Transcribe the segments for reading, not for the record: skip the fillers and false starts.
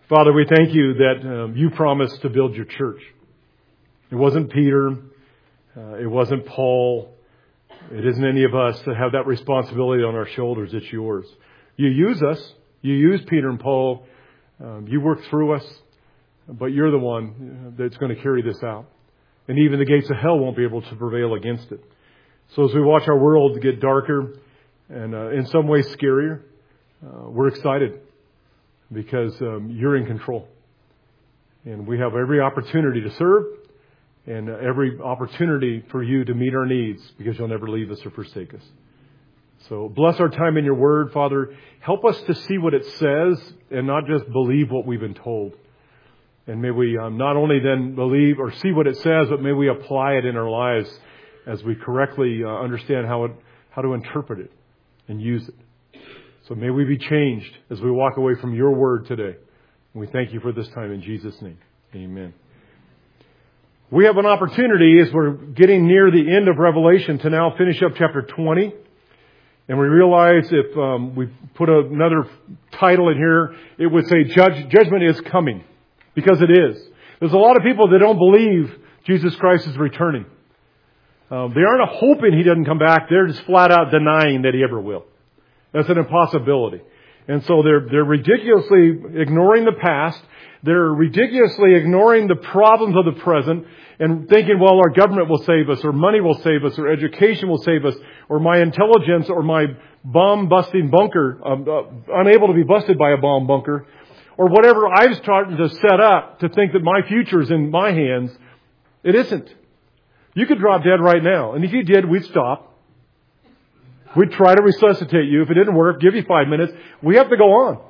Father, we thank you that you promised to build your church. It wasn't Peter. It wasn't Paul. It isn't any of us that have that responsibility on our shoulders. It's yours. You use us. You use Peter and Paul. You work through us. But you're the one that's going to carry this out. And even the gates of hell won't be able to prevail against it. So as we watch our world get darker and in some ways scarier, we're excited because you're in control. And we have every opportunity to serve and every opportunity for you to meet our needs because you'll never leave us or forsake us. So bless our time in your word, Father. Help us to see what it says and not just believe what we've been told. And may we not only then believe or see what it says, but may we apply it in our lives as we correctly understand how to interpret it and use it. So may we be changed as we walk away from your word today. And we thank you for this time in Jesus' name. Amen. We have an opportunity as we're getting near the end of Revelation to now finish up chapter 20. And we realize if we put another title in here, it would say judgment is coming. Because it is. There's a lot of people that don't believe Jesus Christ is returning. They aren't hoping He doesn't come back. They're just flat out denying that He ever will. That's an impossibility. And so they're ridiculously ignoring the past. They're ridiculously ignoring the problems of the present and thinking, well, our government will save us, or money will save us, or education will save us, or my intelligence, or my bomb-busting bunker, unable to be busted by a bomb bunker, or whatever I've started to set up to think that my future is in my hands. It isn't. You could drop dead right now. And if you did, we'd stop. We'd try to resuscitate you. If it didn't work, give you 5 minutes. We have to go on.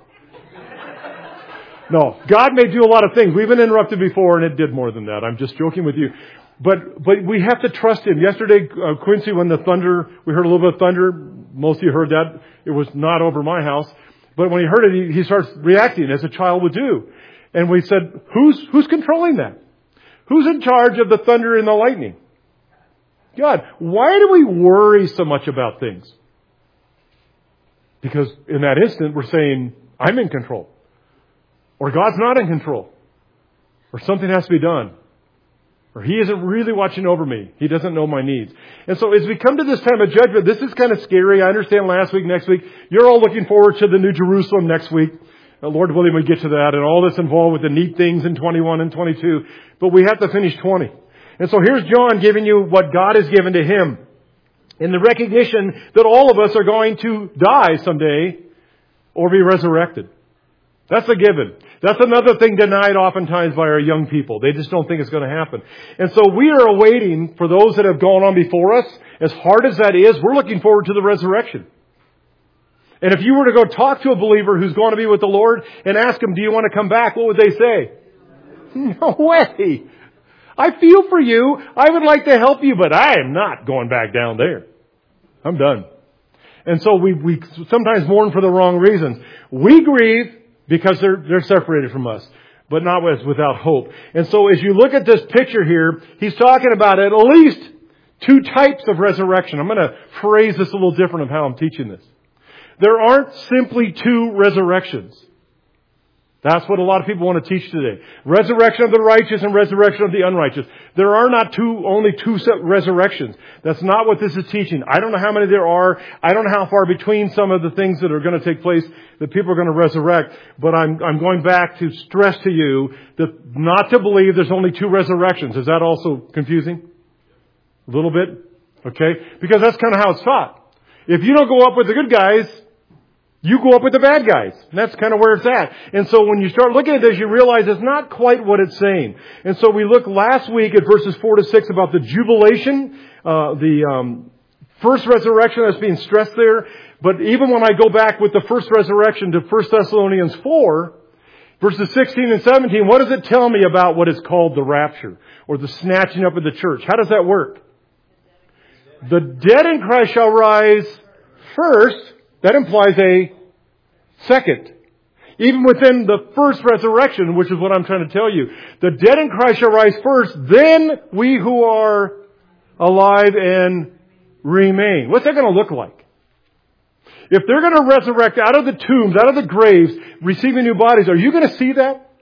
No, God may do a lot of things. We've been interrupted before, and it did more than that. I'm just joking with you. But we have to trust Him. Yesterday, Quincy, when we heard a little bit of thunder. Most of you heard that. It was not over my house. But when he heard it, he starts reacting as a child would do. And we said, who's controlling that? Who's in charge of the thunder and the lightning? God. Why do we worry so much about things? Because in that instant, we're saying, I'm in control. Or God's not in control. Or something has to be done. Or He isn't really watching over me. He doesn't know my needs. And so as we come to this time of judgment, this is kind of scary. I understand last week, next week. You're all looking forward to the New Jerusalem next week. Lord willing, we get to that and all that's involved with the neat things in 21 and 22. But we have to finish 20. And so here's John giving you what God has given to him. In the recognition that all of us are going to die someday or be resurrected. That's a given. That's another thing denied oftentimes by our young people. They just don't think it's going to happen. And so we are awaiting for those that have gone on before us. As hard as that is, we're looking forward to the resurrection. And if you were to go talk to a believer who's going to be with the Lord and ask them, do you want to come back? What would they say? No way. I feel for you. I would like to help you, but I am not going back down there. I'm done. And so we sometimes mourn for the wrong reasons. We grieve because they're separated from us, but not without hope. And so as you look at this picture here, he's talking about at least two types of resurrection. I'm going to phrase this a little different of how I'm teaching this. There aren't simply two resurrections. That's what a lot of people want to teach today. Resurrection of the righteous and resurrection of the unrighteous. There are not only two resurrections. That's not what this is teaching. I don't know how many there are. I don't know how far between some of the things that are going to take place that people are going to resurrect. But I'm going back to stress to you that not to believe there's only two resurrections. Is that also confusing? A little bit? Okay? Because that's kind of how it's taught. If you don't go up with the good guys, you go up with the bad guys. And that's kind of where it's at. And so when you start looking at this, you realize it's not quite what it's saying. And so we looked last week at verses 4 to 6 about the jubilation, the first resurrection that's being stressed there. But even when I go back with the first resurrection to 1 Thessalonians 4, verses 16 and 17, what does it tell me about what is called the rapture or the snatching up of the church? How does that work? The dead in Christ shall rise first. That implies a second. Even within the first resurrection, which is what I'm trying to tell you. The dead in Christ shall rise first, then we who are alive and remain. What's that going to look like? If they're going to resurrect out of the tombs, out of the graves, receiving new bodies, are you going to see that?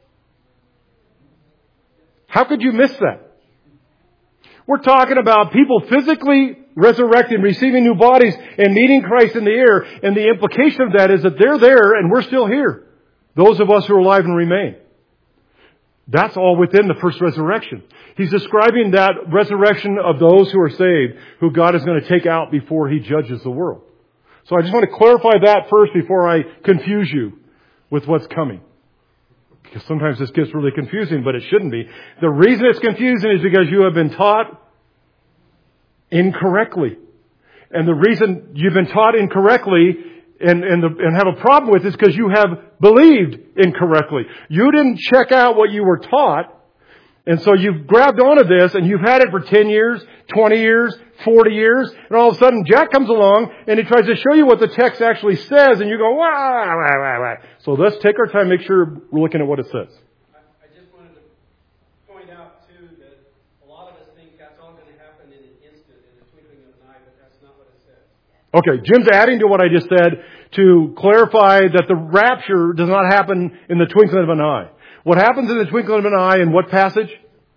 How could you miss that? We're talking about people physically resurrected, receiving new bodies, and meeting Christ in the air. And the implication of that is that they're there and we're still here. Those of us who are alive and remain. That's all within the first resurrection. He's describing that resurrection of those who are saved, who God is going to take out before He judges the world. So I just want to clarify that first before I confuse you with what's coming. Because sometimes this gets really confusing, but it shouldn't be. The reason it's confusing is because you have been taught incorrectly. And the reason you've been taught incorrectly and have a problem with is because you have believed incorrectly. You didn't check out what you were taught. And so you've grabbed onto this and you've had it for 10 years, 20 years, 40 years. And all of a sudden Jack comes along and he tries to show you what the text actually says. And you go, wah, wah, wah, wah. So let's take our time, make sure we're looking at what it says. I just wanted to point out, too, that a lot of us think that's all going to happen in an instant, in the twinkling of an eye, but that's not what it says. Okay, Jim's adding to what I just said to clarify that the rapture does not happen in the twinkling of an eye. What happens in the twinkling of an eye in what passage?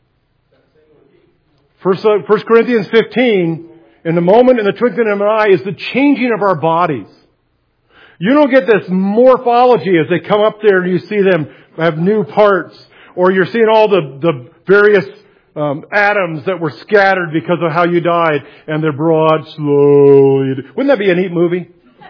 1 Corinthians 15, in the moment in the twinkling of an eye is the changing of our bodies. You don't get this morphology as they come up there and you see them have new parts, or you're seeing all the various atoms that were scattered because of how you died, and they're brought slowly. Wouldn't that be a neat movie?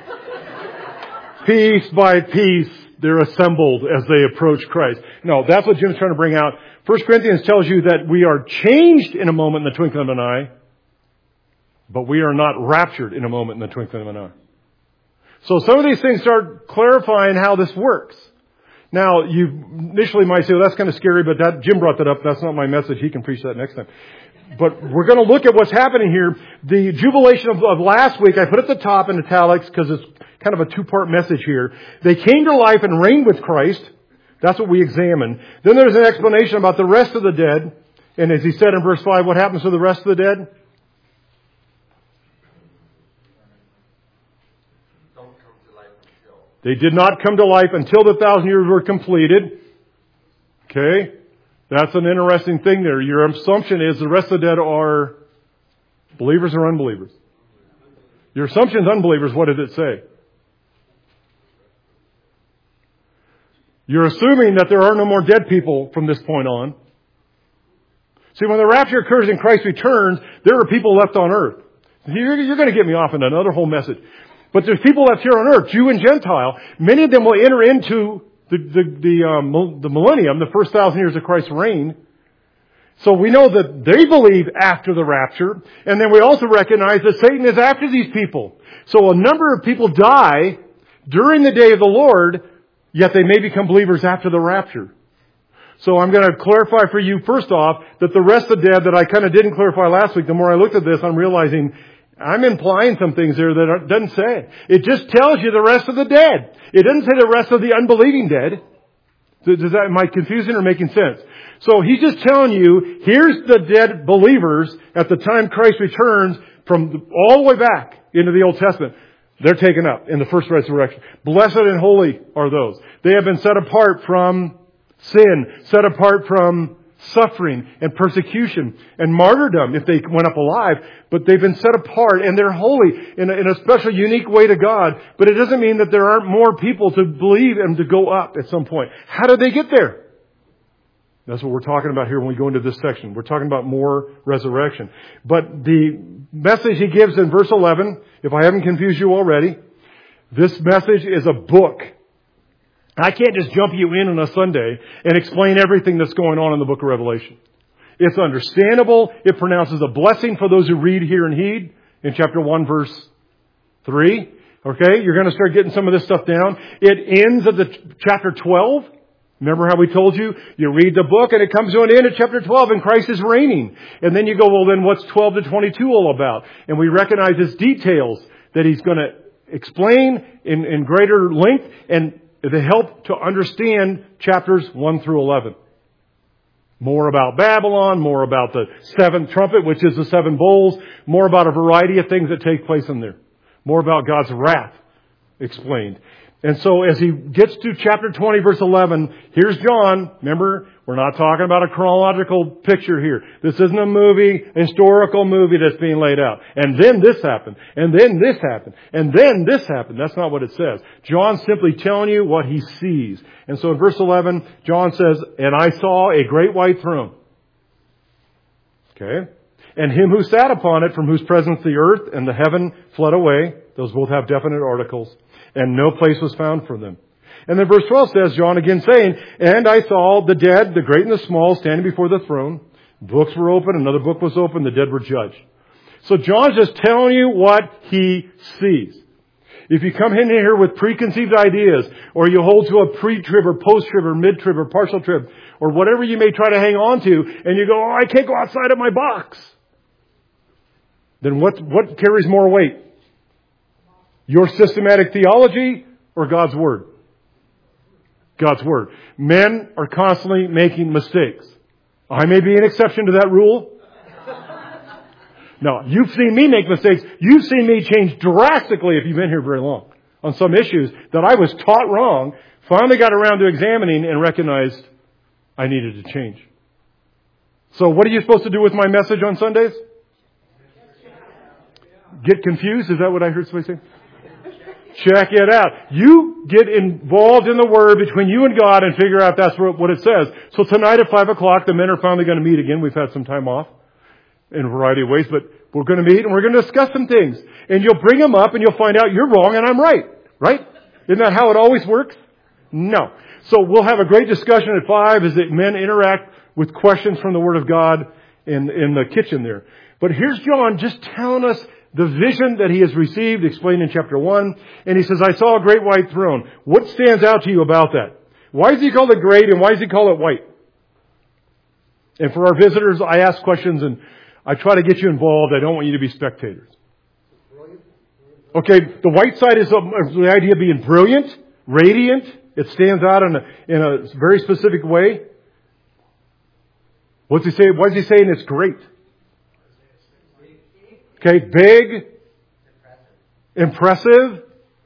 Piece by piece, they're assembled as they approach Christ. No, that's what Jim's trying to bring out. 1 Corinthians tells you that we are changed in a moment in the twinkling of an eye, but we are not raptured in a moment in the twinkling of an eye. So some of these things start clarifying how this works. Now, you initially might say, well, that's kind of scary, but Jim brought that up. That's not my message. He can preach that next time. But we're going to look at what's happening here. The jubilation of last week, I put at the top in italics because it's kind of a two-part message here. They came to life and reigned with Christ. That's what we examined. Then there's an explanation about the rest of the dead. And as he said in verse 5, what happens to the rest of the dead? They did not come to life until the 1,000 years were completed. Okay? That's an interesting thing there. Your assumption is the rest of the dead are believers or unbelievers? Your assumption is unbelievers. What did it say? You're assuming that there are no more dead people from this point on. See, when the rapture occurs and Christ returns, there are people left on earth. You're going to get me off into another whole message. But there's people left here on earth, Jew and Gentile. Many of them will enter into the millennium, the first 1,000 years of Christ's reign. So we know that they believe after the rapture. And then we also recognize that Satan is after these people. So a number of people die during the day of the Lord, yet they may become believers after the rapture. So I'm going to clarify for you, first off, that the rest of the dead that I kind of didn't clarify last week, the more I looked at this, I'm realizing I'm implying some things there that it doesn't say. It just tells you the rest of the dead. It doesn't say the rest of the unbelieving dead. Am I confusing or making sense? So he's just telling you, here's the dead believers at the time Christ returns from all the way back into the Old Testament. They're taken up in the first resurrection. Blessed and holy are those. They have been set apart from sin, set apart from suffering and persecution and martyrdom if they went up alive. But they've been set apart and they're holy in a special, unique way to God. But it doesn't mean that there aren't more people to believe and to go up at some point. How did they get there? That's what we're talking about here when we go into this section. We're talking about more resurrection. But the message he gives in verse 11, if I haven't confused you already, this message is a book. I can't just jump you in on a Sunday and explain everything that's going on in the book of Revelation. It's understandable. It pronounces a blessing for those who read, hear, and heed in chapter 1, verse 3. Okay, you're going to start getting some of this stuff down. It ends at the chapter 12. Remember how we told you? You read the book and it comes to an end at chapter 12 and Christ is reigning. And then you go, well, then what's 12 to 22 all about? And we recognize his details that he's going to explain in greater length and to help to understand chapters 1 through 11. More about Babylon, more about the seventh trumpet, which is the seven bowls, more about a variety of things that take place in there. More about God's wrath explained. And so as he gets to chapter 20, verse 11, here's John. Remember, We're not talking about a chronological picture here. This isn't a movie, a historical movie that's being laid out. And then this happened. And then this happened. And then this happened. That's not what it says. John's simply telling you what he sees. And so in verse 11, John says, "And I saw a great white throne." Okay? "And him who sat upon it, from whose presence the earth and the heaven fled away." Those both have definite articles. "And no place was found for them." And then verse 12 says, John again saying, "And I saw the dead, the great and the small, standing before the throne. Books were open, another book was open, the dead were judged." So John's just telling you what he sees. If you come in here with preconceived ideas, or you hold to a pre-trib or post-trib or mid-trib or partial trib, or whatever you may try to hang on to, and you go, "Oh, I can't go outside of my box," then what carries more weight? Your systematic theology or God's Word? God's Word. Men are constantly making mistakes. I may be an exception to that rule. No, you've seen me make mistakes. You've seen me change drastically if you've been here very long on some issues that I was taught wrong, finally got around to examining and recognized I needed to change. So what are you supposed to do with my message on Sundays? Get confused? Is that what I heard somebody say? Check it out. You get involved in the Word between you and God and figure out that's what it says. So tonight at 5 o'clock, the men are finally going to meet again. We've had some time off in a variety of ways, but we're going to meet and we're going to discuss some things. And you'll bring them up and you'll find out you're wrong and I'm right. Right? Isn't that how it always works? No. So we'll have a great discussion at 5 as the men interact with questions from the Word of God in the kitchen there. But here's John just telling us the vision that he has received, explained in chapter 1. And he says, "I saw a great white throne." What stands out to you about that? Why does he call it great and why does he call it white? And for our visitors, I ask questions and I try to get you involved. I don't want you to be spectators. Okay, the white side is the idea of being brilliant, radiant. It stands out in a very specific way. What's he saying? Why is he saying it's great? Okay, big, impressive.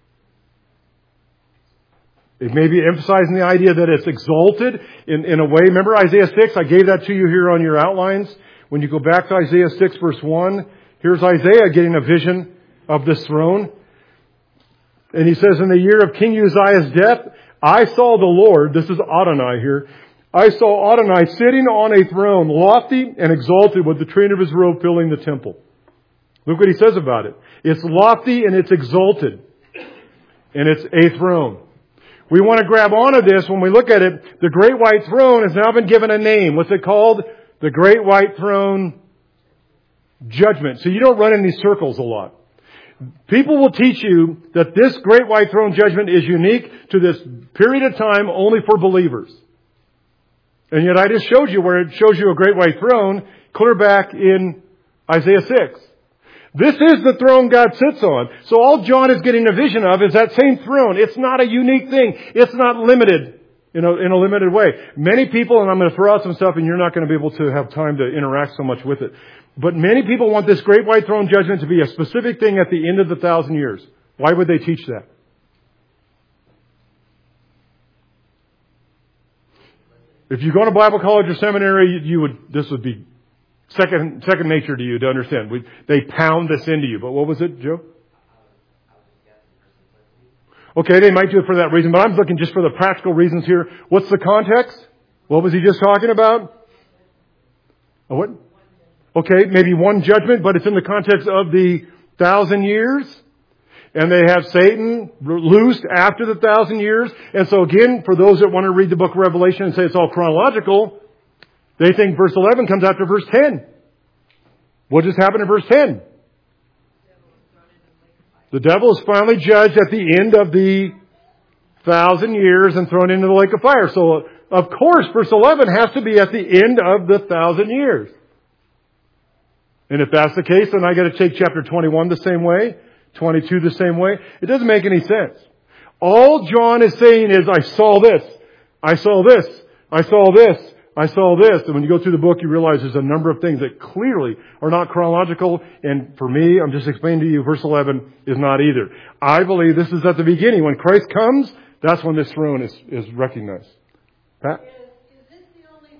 It may be emphasizing the idea that it's exalted in a way. Remember Isaiah 6? I gave that to you here on your outlines. When you go back to Isaiah 6 verse 1, here's Isaiah getting a vision of this throne. And he says, "In the year of King Uzziah's death, I saw the Lord," this is Adonai here, "I saw Adonai sitting on a throne, lofty and exalted, with the train of his robe filling the temple." Look what he says about it. It's lofty and it's exalted. And it's a throne. We want to grab onto this when we look at it. The great white throne has now been given a name. What's it called? The great white throne judgment. So you don't run in these circles a lot. People will teach you that this great white throne judgment is unique to this period of time only for believers. And yet I just showed you where it shows you a great white throne clear back in Isaiah 6. This is the throne God sits on. So all John is getting a vision of is that same throne. It's not a unique thing. It's not limited in a limited way. Many people, and I'm going to throw out some stuff and you're not going to be able to have time to interact so much with it. But many people want this great white throne judgment to be a specific thing at the end of the 1,000 years. Why would they teach that? If you go to Bible college or seminary, this would be second nature to you to understand. They pound this into you. But what was it, Joe? Okay, they might do it for that reason, but I'm looking just for the practical reasons here. What's the context? What was he just talking about? A what? Okay, maybe one judgment, but it's in the context of the 1,000 years. And they have Satan loosed after the 1,000 years. And so again, for those that want to read the book of Revelation and say it's all chronological, they think verse 11 comes after verse 10. What just happened in verse 10? The devil is finally judged at the end of the 1,000 years and thrown into the lake of fire. So, of course, verse 11 has to be at the end of the 1,000 years. And if that's the case, then I got to take chapter 21 the same way, 22 the same way. It doesn't make any sense. All John is saying is, I saw this, I saw this, I saw this, I saw this. And when you go through the book, you realize there's a number of things that clearly are not chronological. And for me, I'm just explaining to you, verse 11 is not either. I believe this is at the beginning. When Christ comes, that's when this throne is recognized. Pat? Is this the only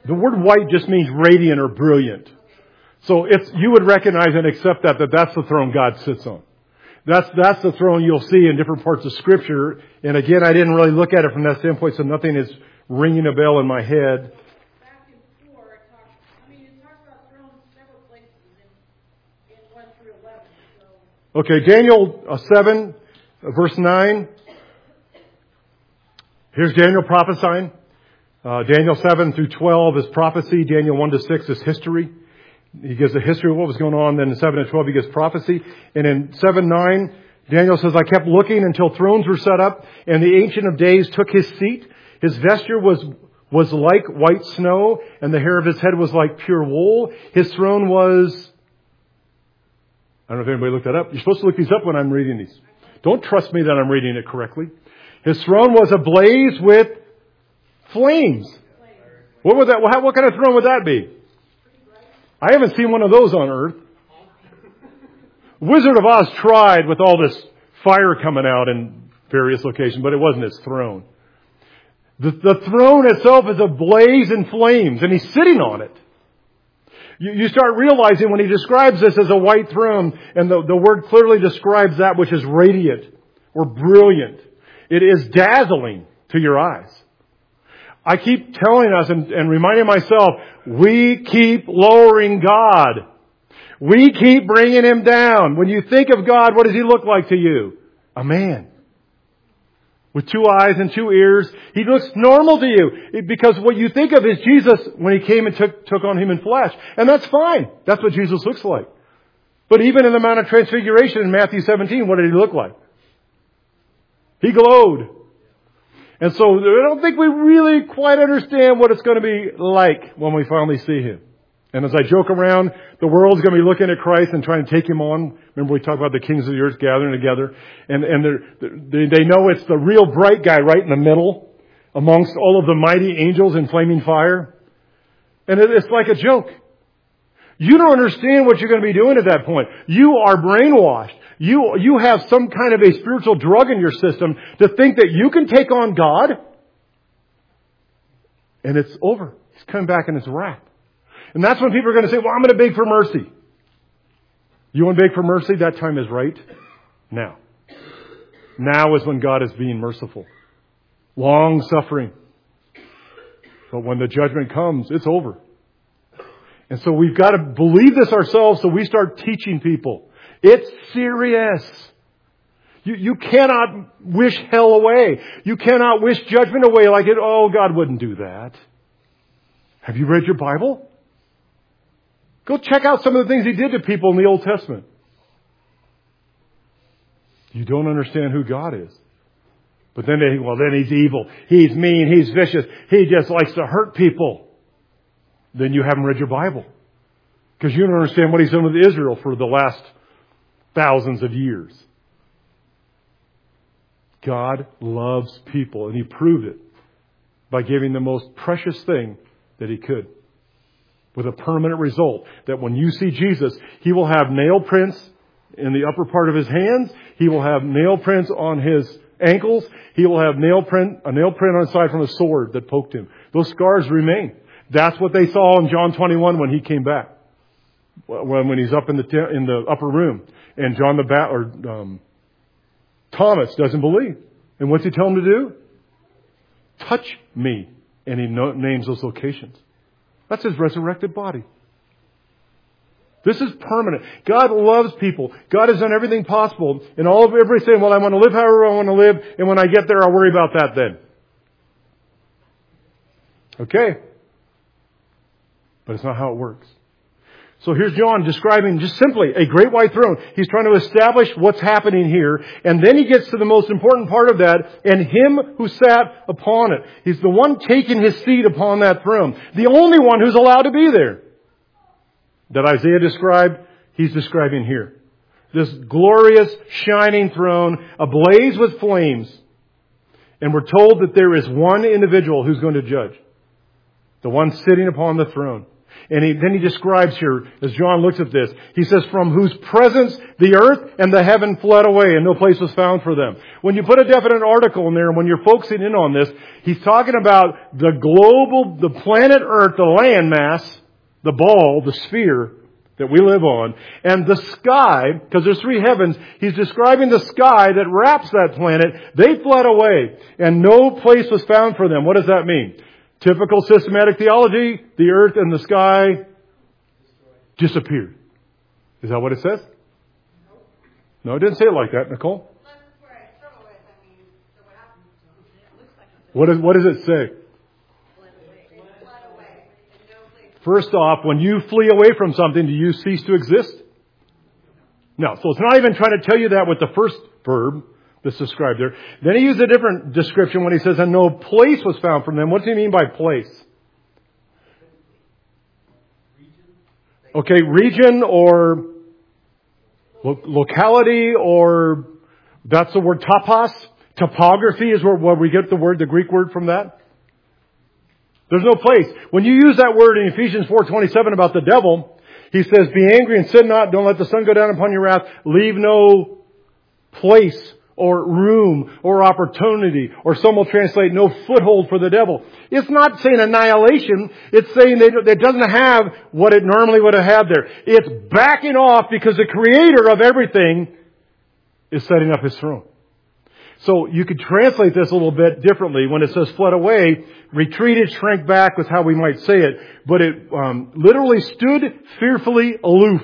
The word white just means radiant or brilliant. So you would recognize and accept that that's the throne God sits on. That's the throne you'll see in different parts of Scripture. And again, I didn't really look at it from that standpoint, so nothing is ringing a bell in my head. Back in 4, it talks about thrones several places in 1 through 11. So. Okay, Daniel 7, verse 9. Here's Daniel prophesying. Daniel 7 through 12 is prophecy. Daniel 1 to 6 is history. He gives a history of what was going on. Then in 7 and 12 he gives prophecy. And in 7:9, Daniel says, I kept looking until thrones were set up, and the Ancient of Days took his seat. His vesture was like white snow, and the hair of his head was like pure wool. His throne was... I don't know if anybody looked that up. You're supposed to look these up when I'm reading these. Don't trust me that I'm reading it correctly. His throne was ablaze with flames. What kind of throne would that be? I haven't seen one of those on earth. Wizard of Oz tried with all this fire coming out in various locations, but it wasn't his throne. The throne itself is ablaze in flames, and he's sitting on it. You start realizing when he describes this as a white throne, and the word clearly describes that which is radiant or brilliant. It is dazzling to your eyes. I keep telling us and reminding myself, we keep lowering God. We keep bringing Him down. When you think of God, what does He look like to you? A man. With 2 eyes and 2 ears. He looks normal to you. Because what you think of is Jesus when He came and took on human flesh. And that's fine. That's what Jesus looks like. But even in the Mount of Transfiguration in Matthew 17, what did He look like? He glowed. And so I don't think we really quite understand what it's going to be like when we finally see Him. And as I joke around, the world's going to be looking at Christ and trying to take Him on. Remember we talked about the kings of the earth gathering together. And they know it's the real bright guy right in the middle amongst all of the mighty angels in flaming fire. And it's like a joke. You don't understand what you're going to be doing at that point. You are brainwashed. You have some kind of a spiritual drug in your system to think that you can take on God. And it's over. He's coming back in His wrath. And that's when people are going to say, well, I'm going to beg for mercy. You want to beg for mercy? That time is right now. Now is when God is being merciful. Long suffering. But when the judgment comes, it's over. And so we've got to believe this ourselves, so we start teaching people. It's serious. You cannot wish hell away. You cannot wish judgment away like it. Oh, God wouldn't do that. Have you read your Bible? Go check out some of the things He did to people in the Old Testament. You don't understand who God is. But then then He's evil. He's mean. He's vicious. He just likes to hurt people. Then you haven't read your Bible. Because you don't understand what He's done with Israel for the last thousands of years. God loves people, and He proved it by giving the most precious thing that He could. With a permanent result, that when you see Jesus, He will have nail prints in the upper part of His hands. He will have nail prints on His ankles. He will have a nail print on the side from a sword that poked Him. Those scars remain. That's what they saw in John 21 when He came back. When He's up in the upper room. And Thomas doesn't believe. And what's He tell him to do? Touch me. And He names those locations. That's His resurrected body. This is permanent. God loves people. God has done everything possible. And everybody's saying, well, I want to live however I want to live. And when I get there, I'll worry about that then. Okay. But it's not how it works. So here's John describing just simply a great white throne. He's trying to establish what's happening here. And then he gets to the most important part of that. And Him who sat upon it. He's the one taking His seat upon that throne. The only one who's allowed to be there. That Isaiah described, He's describing here. This glorious, shining throne, ablaze with flames. And we're told that there is one individual who's going to judge. The one sitting upon the throne. And then he describes here, as John looks at this, he says, from whose presence the earth and the heaven fled away, and no place was found for them. When you put a definite article in there, and when you're focusing in on this, he's talking about the planet Earth, the land mass, the ball, the sphere that we live on, and the sky, because there's three heavens, he's describing the sky that wraps that planet. They fled away, and no place was found for them. What does that mean? Typical systematic theology, the earth and the sky disappeared. Is that what it says? No, it didn't say it like that, Nicole. What does it say? First off, when you flee away from something, do you cease to exist? No. So it's not even trying to tell you that with the first verb that's described there. Then he used a different description when he says, and no place was found from them. What does he mean by place? Okay, region or locality, or that's the word topos. Topography is where we get the Greek word from that. There's no place. When you use that word in Ephesians 4:27 about the devil, he says, be angry and sin not. Don't let the sun go down upon your wrath. Leave no place or room or opportunity, or some will translate no foothold for the devil. It's not saying annihilation. It's saying that it doesn't have what it normally would have had there. It's backing off because the creator of everything is setting up his throne. So you could translate this a little bit differently. When it says fled away, retreated, shrank back was how we might say it. But it literally stood fearfully aloof.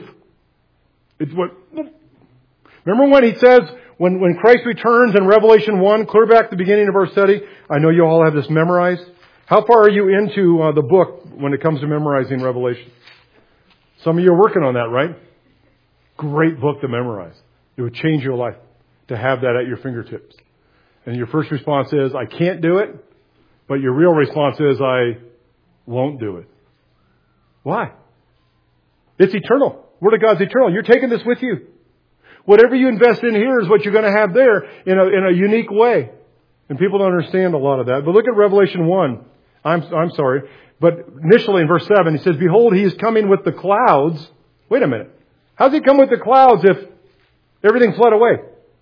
Remember when he says, when Christ returns in Revelation 1, clear back the beginning of our study. I know you all have this memorized. How far are you into the book when it comes to memorizing Revelation? Some of you are working on that, right? Great book to memorize. It would change your life to have that at your fingertips. And your first response is, I can't do it. But your real response is, I won't do it. Why? It's eternal. Word of God's eternal. You're taking this with you. Whatever you invest in here is what you're going to have there in a unique way. And people don't understand a lot of that. But look at Revelation 1. I'm sorry. But initially in verse 7, he says, behold, he is coming with the clouds. Wait a minute. How does he come with the clouds if everything fled away?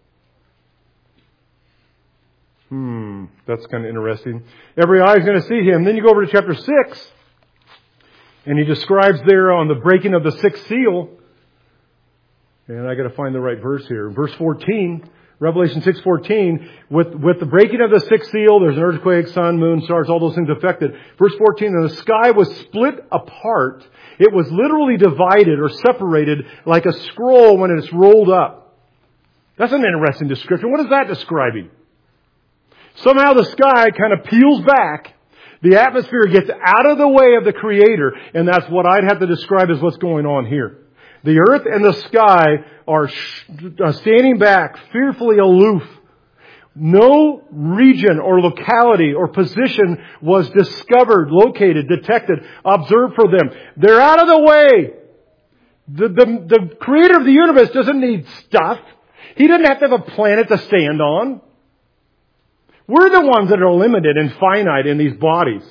That's kind of interesting. Every eye is going to see him. Then you go over to chapter 6. And he describes there on the breaking of the sixth seal. And I got to find the right verse here. Verse 14, Revelation 6:14, with the breaking of the sixth seal, there's an earthquake, sun, moon, stars, all those things affected. Verse 14, and the sky was split apart. It was literally divided or separated like a scroll when it's rolled up. That's an interesting description. What is that describing? Somehow the sky kind of peels back. The atmosphere gets out of the way of the Creator, and that's what I'd have to describe as what's going on here. The earth and the sky are standing back, fearfully aloof. No region or locality or position was discovered, located, detected, observed for them. They're out of the way. The Creator of the universe doesn't need stuff. He doesn't have to have a planet to stand on. We're the ones that are limited and finite in these bodies.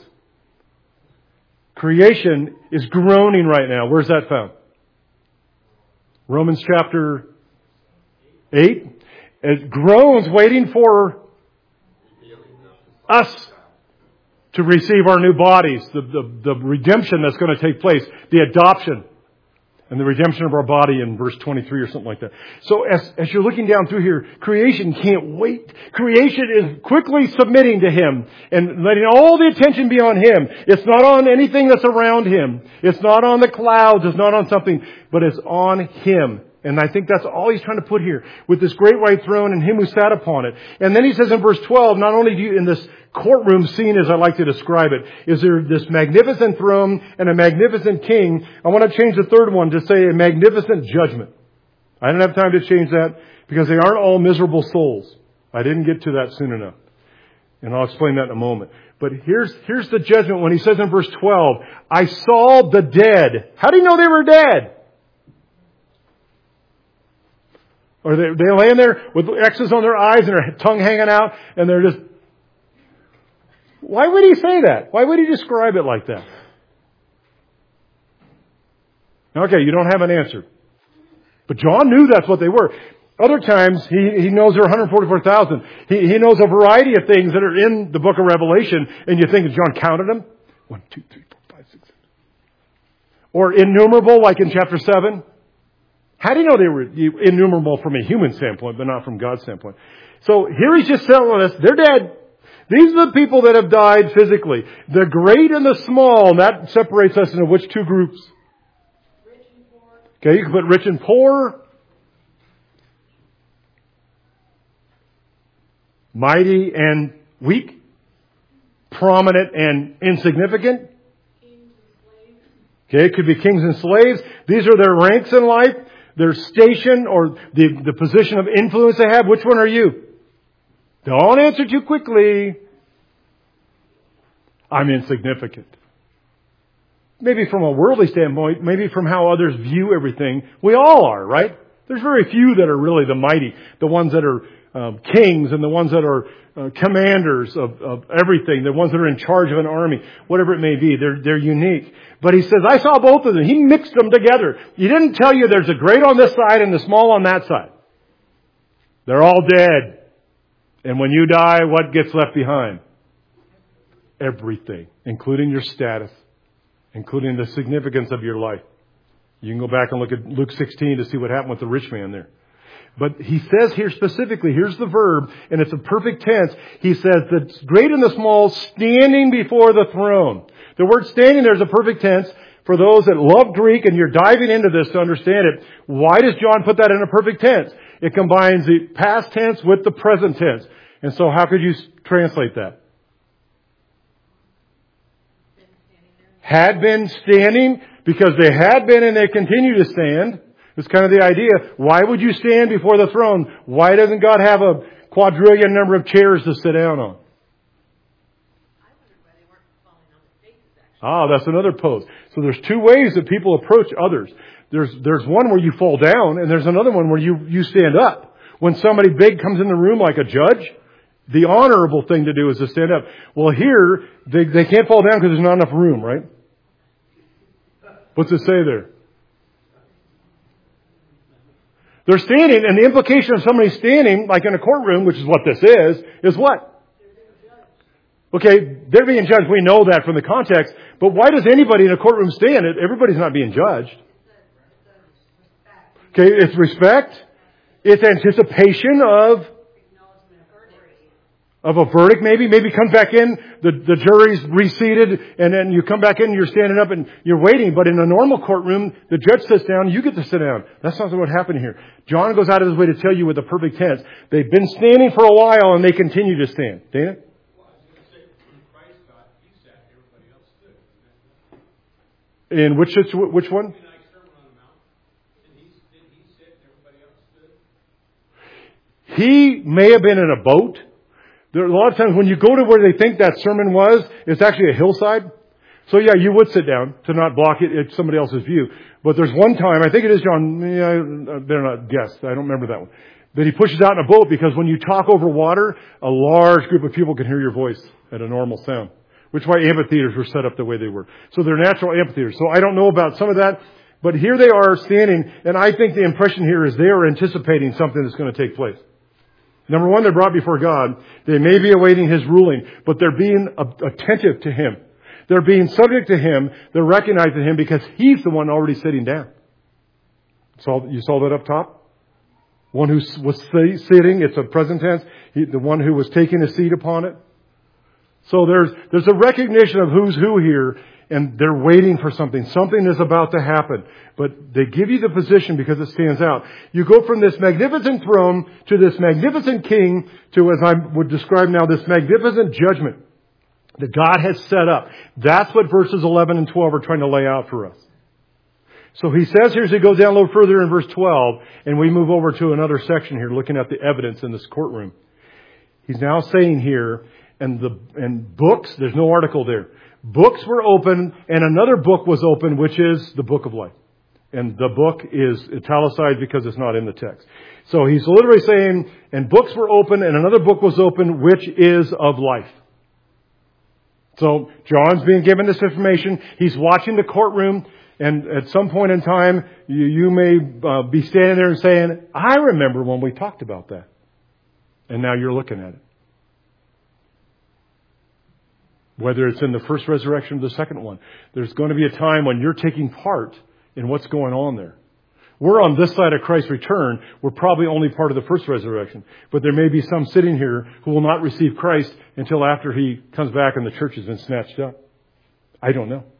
Creation is groaning right now. Where's that found? Romans chapter 8. It groans waiting for us to receive our new bodies. The redemption that's going to take place. The adoption. And the redemption of our body in verse 23 or something like that. So as you're looking down through here, creation can't wait. Creation is quickly submitting to Him and letting all the attention be on Him. It's not on anything that's around Him. It's not on the clouds. It's not on something, but it's on Him. And I think that's all He's trying to put here with this great white throne and Him who sat upon it. And then He says in verse 12, not only do you, in this courtroom scene as I like to describe it, is there this magnificent throne and a magnificent king. I want to change the third one to say a magnificent judgment. I don't have time to change that because they aren't all miserable souls. I didn't get to that soon enough. And I'll explain that in a moment. But here's the judgment when He says in verse 12, I saw the dead. How do you know they were dead? Or they're laying there with X's on their eyes and their tongue hanging out and they're just... Why would He say that? Why would He describe it like that? Okay, you don't have an answer. But John knew that's what they were. Other times, he knows there are 144,000. He knows a variety of things that are in the book of Revelation, and you think John counted them? 1, 2, 3, 4, 5, 6, 7. Or innumerable, like in chapter 7. How do you know they were innumerable from a human standpoint, but not from God's standpoint? So here he's just telling us, they're dead. These are the people that have died physically. The great and the small, and that separates us into which two groups? Rich and poor. Okay, you can put rich and poor. Mighty and weak. Prominent and insignificant. Kings and slaves. Okay, it could be kings and slaves. These are their ranks in life, their station, or the position of influence they have. Which one are you? Don't answer too quickly. I'm insignificant. Maybe from a worldly standpoint, maybe from how others view everything. We all are, right? There's very few that are really the mighty, the ones that are kings and the ones that are commanders of everything, the ones that are in charge of an army, whatever it may be. They're unique. But he says, I saw both of them. He mixed them together. He didn't tell you there's a great on this side and a small on that side. They're all dead. And when you die, what gets left behind? Everything, including your status, including the significance of your life. You can go back and look at Luke 16 to see what happened with the rich man there. But he says here specifically, here's the verb, and it's a perfect tense. He says, the great and the small standing before the throne. The word standing there is a perfect tense. For those that love Greek and you're diving into this to understand it, why does John put that in a perfect tense? It combines the past tense with the present tense. And so how could you translate that? Had been standing, because they had been and they continue to stand. It's kind of the idea. Why would you stand before the throne? Why doesn't God have a quadrillion number of chairs to sit down on? That's another pose. So there's two ways that people approach others. There's one where you fall down, and there's another one where you stand up. When somebody big comes in the room like a judge, the honorable thing to do is to stand up. Well, here, they can't fall down because there's not enough room, right? What's it say there? They're standing, and the implication of somebody standing, like in a courtroom, which is what this is what? Okay, they're being judged. We know that from the context. But why does anybody in a courtroom stand? Everybody's not being judged. Okay, it's respect. It's anticipation of a verdict, maybe. Maybe comes back in, the jury's reseated, and then you come back in and you're standing up and you're waiting. But in a normal courtroom, the judge sits down, you get to sit down. That's not what happened here. John goes out of his way to tell you with the perfect tense. They've been standing for a while and they continue to stand. Dana? In which one? He may have been in a boat. There are a lot of times when you go to where they think that sermon was, it's actually a hillside. So yeah, you would sit down to not block it at somebody else's view. But there's one time, I think it is John, I better not guess, I don't remember that one, that he pushes out in a boat because when you talk over water, a large group of people can hear your voice at a normal sound. Which is why amphitheaters were set up the way they were. So they're natural amphitheaters. So I don't know about some of that, but here they are standing, and I think the impression here is they are anticipating something that's going to take place. Number one, they're brought before God. They may be awaiting His ruling, but they're being attentive to Him. They're being subject to Him. They're recognizing Him because He's the one already sitting down. You saw that up top? One who was sitting, it's a present tense. The one who was taking a seat upon it. So there's a recognition of who's who here, and they're waiting for something. Something is about to happen. But they give you the position because it stands out. You go from this magnificent throne to this magnificent king to, as I would describe now, this magnificent judgment that God has set up. That's what verses 11 and 12 are trying to lay out for us. So he says here as he goes down a little further in verse 12, and we move over to another section here looking at the evidence in this courtroom. He's now saying here, and books, there's no article there. Books were open, and another book was open, which is the book of life. And the book is italicized because it's not in the text. So he's literally saying, and books were open, and another book was open, which is of life. So John's being given this information. He's watching the courtroom. And at some point in time, you may be standing there and saying, I remember when we talked about that. And now you're looking at it. Whether it's in the first resurrection or the second one, there's going to be a time when you're taking part in what's going on there. We're on this side of Christ's return. We're probably only part of the first resurrection. But there may be some sitting here who will not receive Christ until after He comes back and the church has been snatched up. I don't know.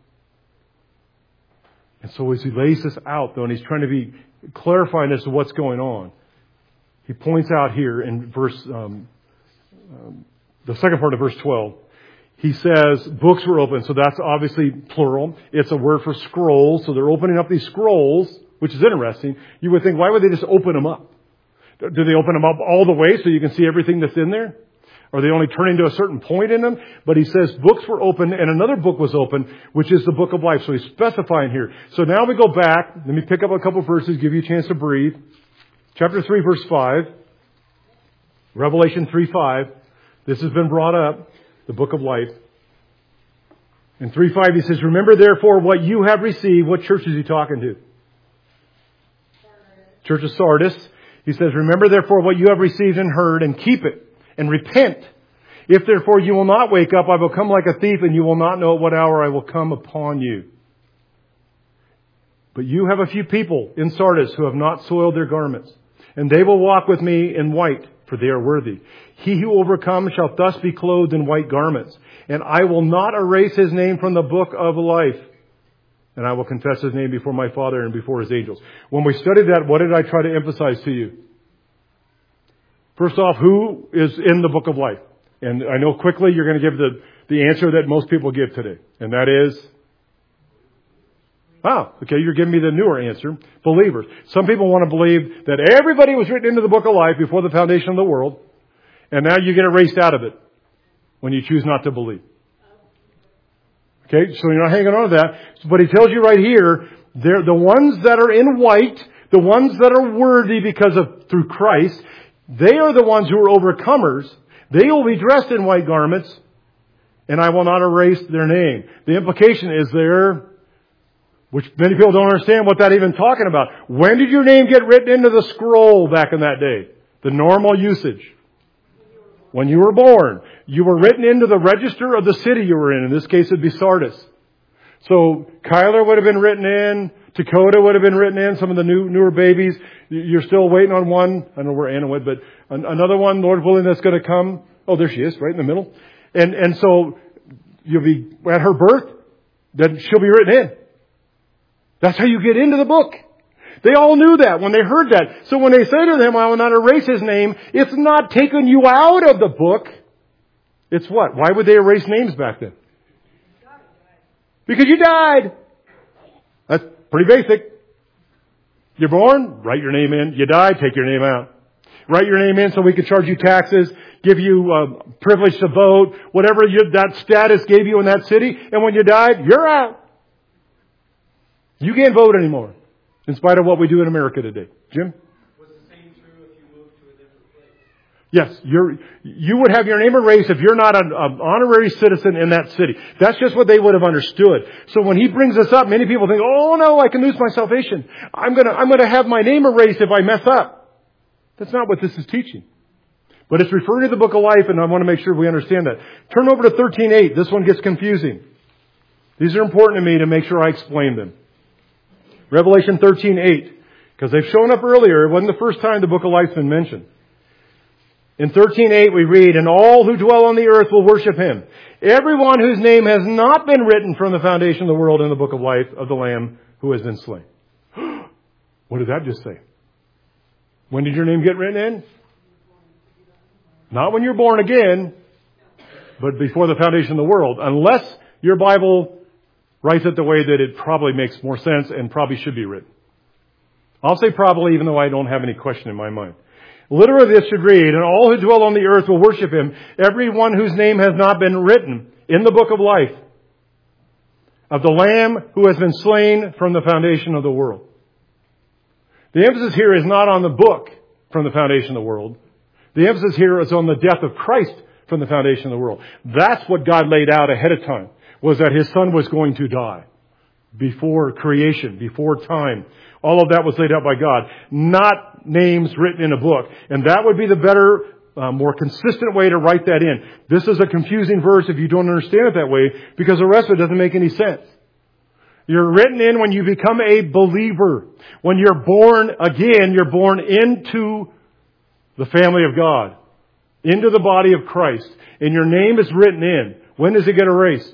And so as He lays this out, though, and He's trying to be clarifying as to what's going on, He points out here in verse, the second part of verse 12, He says, books were opened. So that's obviously plural. It's a word for scrolls. So they're opening up these scrolls, which is interesting. You would think, why would they just open them up? Do they open them up all the way so you can see everything that's in there? Are they only turning to a certain point in them? But he says books were opened and another book was opened, which is the book of life. So he's specifying here. So now we go back. Let me pick up a couple verses, give you a chance to breathe. Chapter 3, verse 5. Revelation 3:5. This has been brought up. The book of life. In 3:5 he says, remember therefore what you have received. What church is he talking to? Church of Sardis. He says, remember therefore what you have received and heard, and keep it, and repent. If therefore you will not wake up, I will come like a thief, and you will not know at what hour I will come upon you. But you have a few people in Sardis who have not soiled their garments, and they will walk with me in white, for they are worthy. He who overcomes shall thus be clothed in white garments, and I will not erase his name from the book of life. And I will confess his name before my Father and before his angels. When we studied that, what did I try to emphasize to you? First off, who is in the book of life? And I know quickly you're going to give the answer that most people give today. And that is, okay, you're giving me the newer answer. Believers. Some people want to believe that everybody was written into the book of life before the foundation of the world. And now you get erased out of it when you choose not to believe. Okay, so you're not hanging on to that. But he tells you right here, they're the ones that are in white, the ones that are worthy because of through Christ, they are the ones who are overcomers. They will be dressed in white garments, and I will not erase their name. The implication is there, which many people don't understand what that even talking about. When did your name get written into the scroll back in that day? The normal usage. When you were born. You were written into the register of the city you were in. In this case, it'd be Sardis. So Kyler would have been written in. Dakota would have been written in. Some of the newer babies. You're still waiting on one. I don't know where Anna went, but another one, Lord willing, that's going to come. Oh, there she is, right in the middle. And so you'll be at her birth. Then she'll be written in. That's how you get into the book. They all knew that when they heard that. So when they say to them, I will not erase his name, it's not taking you out of the book. It's what? Why would they erase names back then? Because you died. That's pretty basic. You're born, write your name in. You die, take your name out. Write your name in so we can charge you taxes, give you privilege to vote, whatever that status gave you in that city. And when you died, you're out. You can't vote anymore. In spite of what we do in America today. Jim? Was the same true if you moved to a different place? Yes, you would have your name erased if you're not an honorary citizen in that city. That's just what they would have understood. So when he brings this up, many people think, oh no, I can lose my salvation. I'm gonna have my name erased if I mess up. That's not what this is teaching. But it's referring to the book of life, and I want to make sure we understand that. Turn over to 13:8. This one gets confusing. These are important to me to make sure I explain them. Revelation 13:8, because they've shown up earlier. It wasn't the first time the book of life's been mentioned. In 13:8 we read, and all who dwell on the earth will worship him. Everyone whose name has not been written from the foundation of the world in the book of life of the Lamb who has been slain. What did that just say? When did your name get written in? Not when you're born again, but before the foundation of the world. Unless your Bible writes it the way that it probably makes more sense and probably should be written. I'll say probably, even though I don't have any question in my mind. Literally, this should read, and all who dwell on the earth will worship him, everyone whose name has not been written in the book of life of the Lamb who has been slain from the foundation of the world. The emphasis here is not on the book from the foundation of the world. The emphasis here is on the death of Christ from the foundation of the world. That's what God laid out ahead of time, was that his son was going to die. before creation, before time. All of that was laid out by God, not names written in a book. And that would be the better, more consistent way to write that in. This is a confusing verse if you don't understand it that way, because the rest of it doesn't make any sense. You're written in when you become a believer. When you're born again, you're born into the family of God, into the body of Christ, and your name is written in. When does it get erased?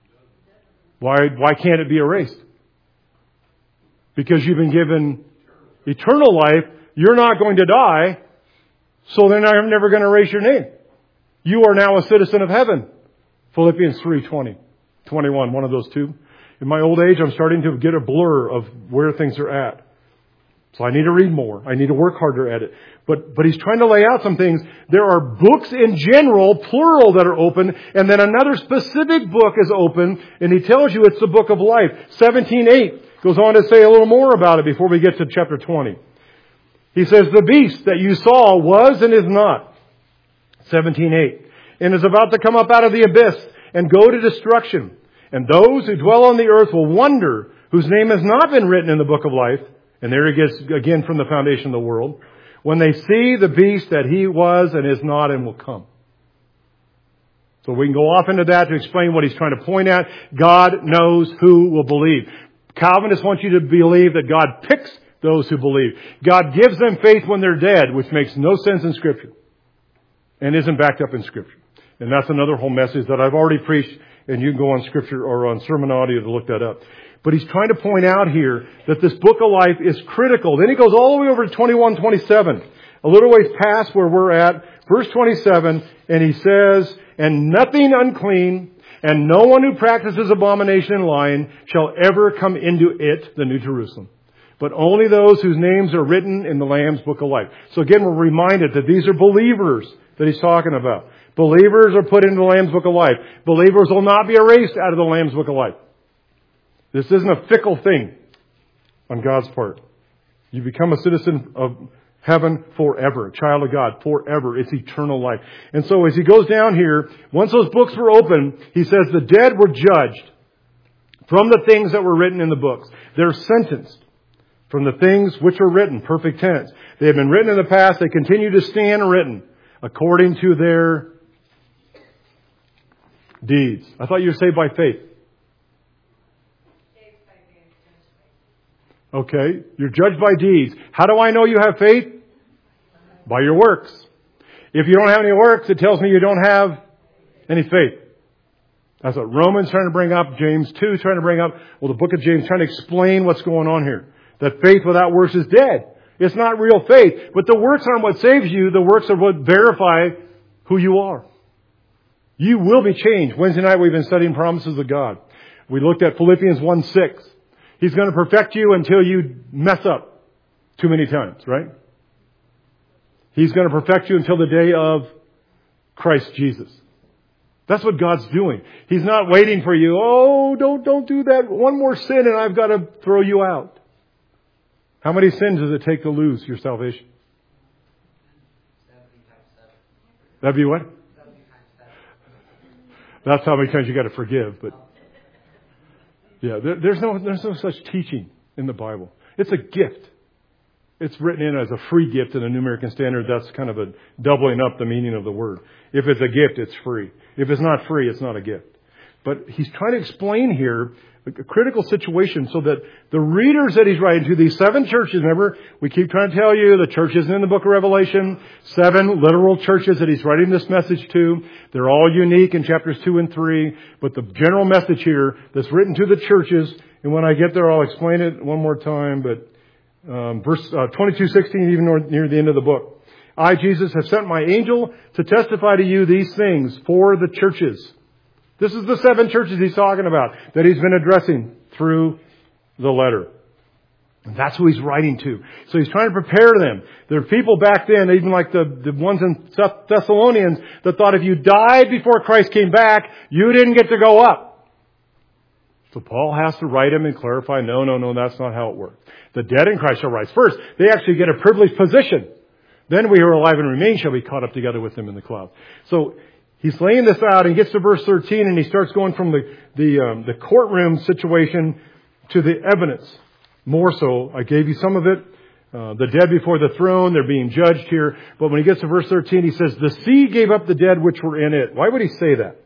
Why can't it be erased? Because you've been given eternal life. You're not going to die, so they're never going to erase your name. You are now a citizen of heaven. Philippians 3:20, 21, one of those two. In my old age, I'm starting to get a blur of where things are at. So I need to read more. I need to work harder at it. But he's trying to lay out some things. There are books in general, plural, that are open, and then another specific book is open, and he tells you it's the book of life. 17:8 goes on to say a little more about it before we get to chapter 20. He says, the beast that you saw was and is not. 17:8. And is about to come up out of the abyss and go to destruction. And those who dwell on the earth will wonder, whose name has not been written in the book of life. And there he gets again from the foundation of the world. When they see the beast that he was and is not and will come. So we can go off into that to explain what he's trying to point at. God knows who will believe. Calvinists want you to believe that God picks those who believe. God gives them faith when they're dead, which makes no sense in Scripture. And isn't backed up in Scripture. And that's another whole message that I've already preached. And you can go on Scripture or on Sermon Audio to look that up. But he's trying to point out here that this book of life is critical. Then he goes all the way over to 21:27. A little ways past where we're at. Verse 27. And he says, and nothing unclean and no one who practices abomination and lying shall ever come into it, the New Jerusalem. But only those whose names are written in the Lamb's book of life. So again, we're reminded that these are believers that he's talking about. Believers are put into the Lamb's book of life. Believers will not be erased out of the Lamb's book of life. This isn't a fickle thing on God's part. You become a citizen of heaven forever, a child of God forever. It's eternal life. And so as he goes down here, once those books were open, he says the dead were judged from the things that were written in the books. They're sentenced from the things which are written, perfect tense. They have been written in the past. They continue to stand written according to their deeds. I thought you were saved by faith. Okay, you're judged by deeds. How do I know you have faith? By your works. If you don't have any works, it tells me you don't have any faith. That's what Romans trying to bring up, James 2 trying to bring up. Well, the book of James trying to explain what's going on here. That faith without works is dead. It's not real faith. But the works aren't what saves you. The works are what verify who you are. You will be changed. Wednesday night we've been studying promises of God. We looked at Philippians 1:6. He's going to perfect you until you mess up too many times, right? He's going to perfect you until the day of Christ Jesus. That's what God's doing. He's not waiting for you. Oh, don't do that. One more sin and I've got to throw you out. How many sins does it take to lose your salvation? 70 times 7. That'd be what? 70 times 7. That's how many times you got to forgive. But yeah, there's no such teaching in the Bible. It's a gift. It's written in as a free gift in the New American Standard. That's kind of a doubling up the meaning of the word. If it's a gift, it's free. If it's not free, it's not a gift. But he's trying to explain here a critical situation so that the readers that he's writing to, these 7 churches, remember, we keep trying to tell you the church isn't in the book of Revelation, 7 literal churches that he's writing this message to. They're all unique in chapters 2 and 3. But the general message here that's written to the churches, and when I get there, I'll explain it one more time, but verse 22:16, even near the end of the book. I, Jesus, have sent my angel to testify to you these things for the churches. This is the 7 churches he's talking about that he's been addressing through the letter. And that's who he's writing to. So he's trying to prepare them. There are people back then, even like the ones in Thessalonians, that thought if you died before Christ came back, you didn't get to go up. So Paul has to write him and clarify, no, that's not how it works. The dead in Christ shall rise first. They actually get a privileged position. Then we who are alive and remain shall be caught up together with them in the clouds. So he's laying this out and he gets to verse 13 and he starts going from the courtroom situation to the evidence. More so, I gave you some of it. The dead before the throne, they're being judged here. But when he gets to verse 13, he says, the sea gave up the dead which were in it. Why would he say that?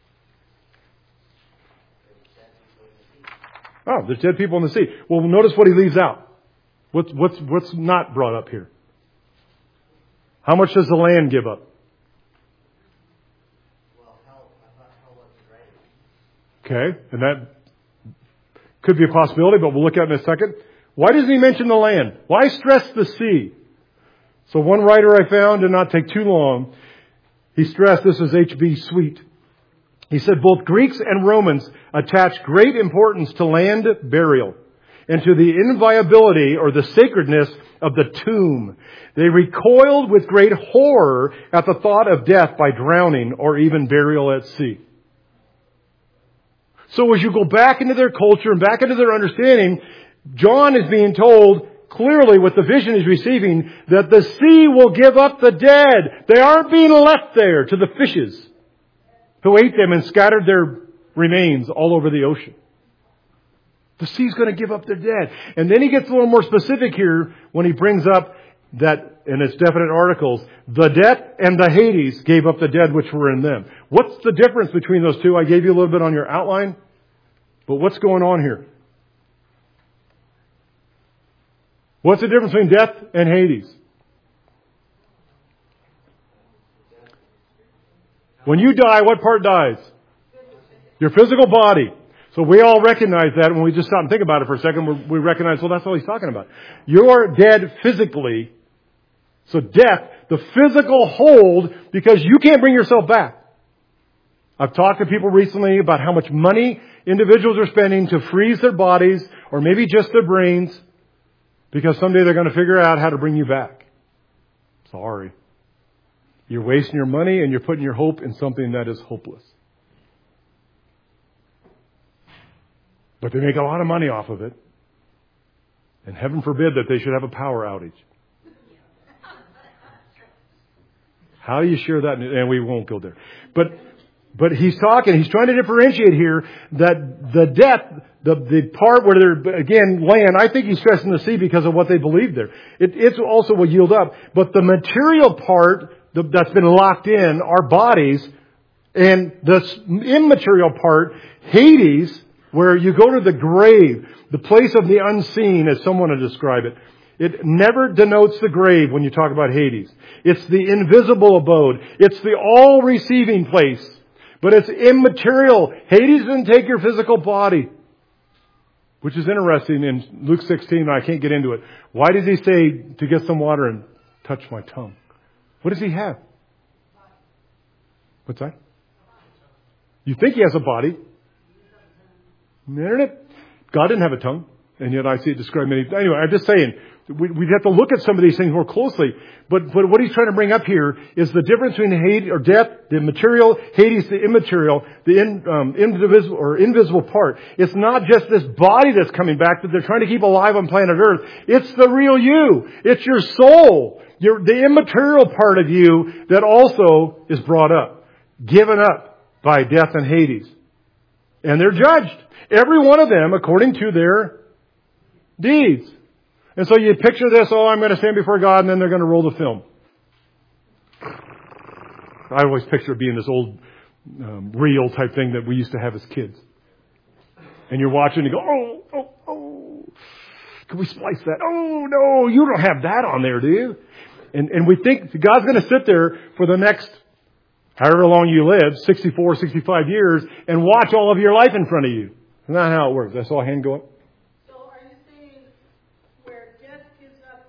Oh, there's dead people in the sea. Well, notice what he leaves out. What's not brought up here? How much does the land give up? Well, hell, I thought hell wasn't right. Okay, and that could be a possibility, but we'll look at it in a second. Why doesn't he mention the land? Why stress the sea? So one writer I found, did not take too long, he stressed, this is H.B. Sweet. He said, both Greeks and Romans attached great importance to land burial and to the inviolability or the sacredness of the tomb. They recoiled with great horror at the thought of death by drowning or even burial at sea. So as you go back into their culture and back into their understanding, John is being told clearly what the vision is receiving, that the sea will give up the dead. They aren't being left there to the fishes who ate them and scattered their remains all over the ocean. The sea's going to give up their dead. And then he gets a little more specific here when he brings up that, in its definite articles, the death and the Hades gave up the dead which were in them. What's the difference between those two? I gave you a little bit on your outline. But what's going on here? What's the difference between death and Hades? When you die, what part dies? Your physical body. So we all recognize that when we just stop and think about it for a second. We recognize, well, that's all he's talking about. You're dead physically. So death, the physical hold, because you can't bring yourself back. I've talked to people recently about how much money individuals are spending to freeze their bodies or maybe just their brains because someday they're going to figure out how to bring you back. Sorry. You're wasting your money and you're putting your hope in something that is hopeless. But they make a lot of money off of it. And heaven forbid that they should have a power outage. How do you share that? And we won't go there. But he's trying to differentiate here that the death, the part where they're, again, land, I think he's stressing the sea because of what they believe there. It's also will yield up. But the material part that's been locked in, our bodies, and the immaterial part, Hades, where you go to the grave, the place of the unseen, as someone would describe it. It never denotes the grave when you talk about Hades. It's the invisible abode. It's the all-receiving place. But it's immaterial. Hades doesn't take your physical body. Which is interesting in Luke 16, I can't get into it. Why does he say to get some water and touch my tongue? What does he have? What's that? You think he has a body. God didn't have a tongue, and yet I see it described many. Anyway, I'm just saying, we'd have to look at some of these things more closely. But what he's trying to bring up here is the difference between Hades or death, the material, Hades, the immaterial, the indivisible or invisible part. It's not just this body that's coming back that they're trying to keep alive on planet Earth. It's the real you. It's your soul, the immaterial part of you that also is brought up, given up by death and Hades, and they're judged. Every one of them according to their deeds. And so you picture this, I'm going to stand before God, and then they're going to roll the film. I always picture it being this old reel type thing that we used to have as kids. And you're watching and you go, oh, can we splice that? Oh, no, you don't have that on there, do you? And we think God's going to sit there for the next however long you live, 64, 65 years, and watch all of your life in front of you. That's not how it works. I saw a hand go up. So are you saying where death gives up,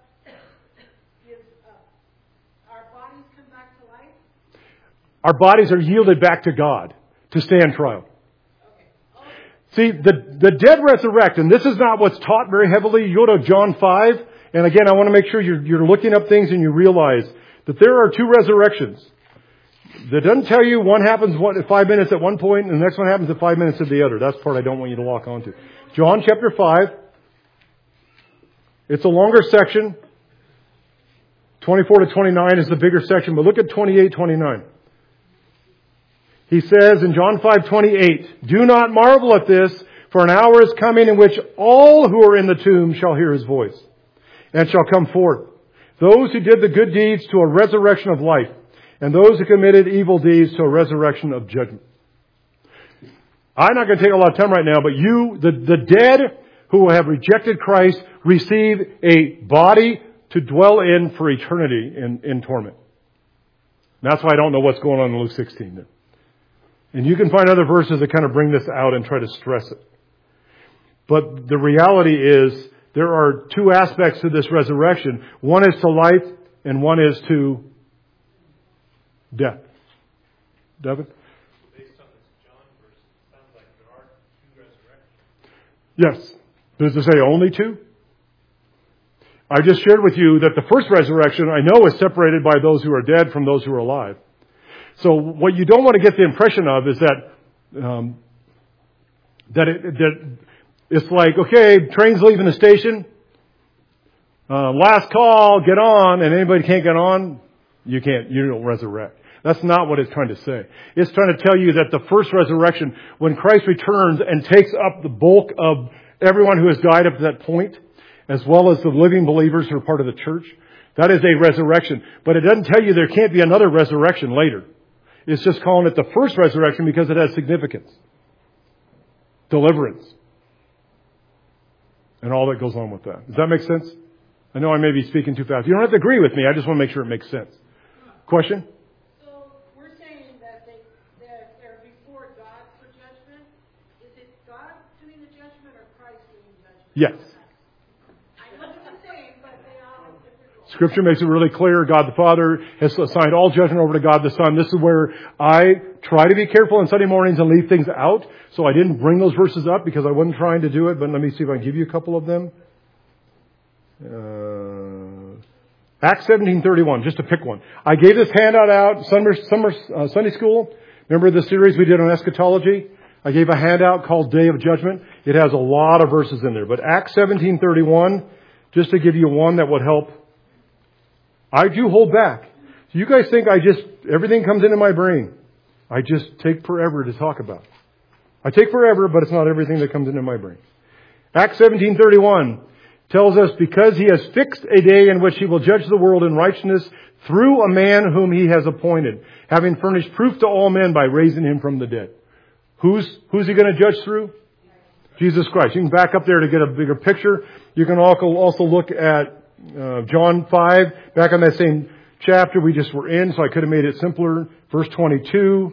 our bodies come back to life? Our bodies are yielded back to God to stand trial. Okay. See, the dead resurrect, and this is not what's taught very heavily. You go to John 5, and again, I want to make sure you're looking up things and you realize that there are two resurrections. That doesn't tell you one happens 5 minutes at one point and the next one happens at 5 minutes at the other. That's the part I don't want you to lock onto. John chapter 5. It's a longer section. 24 to 29 is the bigger section, but look at 28, 29. He says in John 5:28, "Do not marvel at this, For an hour is coming in which all who are in the tomb shall hear His voice, and shall come forth. Those who did the good deeds to a resurrection of life, and those who committed evil deeds to a resurrection of judgment. I'm not going to take a lot of time right now, but you, the dead who have rejected Christ, receive a body to dwell in for eternity in torment. And that's why I don't know what's going on in Luke 16. And you can find other verses that kind of bring this out and try to stress it. But the reality is, there are two aspects to this resurrection. One is to life, and one is to death. Devin? Based on this John verse, it sounds like there are two resurrections. Yes. Does it say only two? I just shared with you that the first resurrection, I know, is separated by those who are dead from those who are alive. So what you don't want to get the impression of is that it's like, okay, train's leaving the station, last call, get on, and anybody can't get on, you don't resurrect. That's not what it's trying to say. It's trying to tell you that the first resurrection, when Christ returns and takes up the bulk of everyone who has died up to that point, as well as the living believers who are part of the church, that is a resurrection. But it doesn't tell you there can't be another resurrection later. It's just calling it the first resurrection because it has significance. Deliverance. And all that goes on with that. Does that make sense? I know I may be speaking too fast. You don't have to agree with me. I just want to make sure it makes sense. Question? So we're saying that they're before God for judgment. Is it God doing the judgment or Christ doing the judgment? Yes. I know what you're saying, but they all have different roles. Scripture makes it really clear. God the Father has assigned all judgment over to God the Son. This is where I try to be careful on Sunday mornings and leave things out. So I didn't bring those verses up because I wasn't trying to do it. But let me see if I can give you a couple of them. Acts 17:31, just to pick one. I gave this handout out, Sunday school. Remember the series we did on eschatology? I gave a handout called Day of Judgment. It has a lot of verses in there. But Acts 17:31, just to give you one that would help. I do hold back. So you guys think everything comes into my brain. I just take forever to talk about. I take forever, but it's not everything that comes into my brain. Acts 17:31 tells us, because He has fixed a day in which He will judge the world in righteousness through a man whom He has appointed, having furnished proof to all men by raising Him from the dead. Who's He going to judge through? Jesus Christ. You can back up there to get a bigger picture. You can also look at John 5, back on that same chapter we just were in, so I could have made it simpler. Verse 22.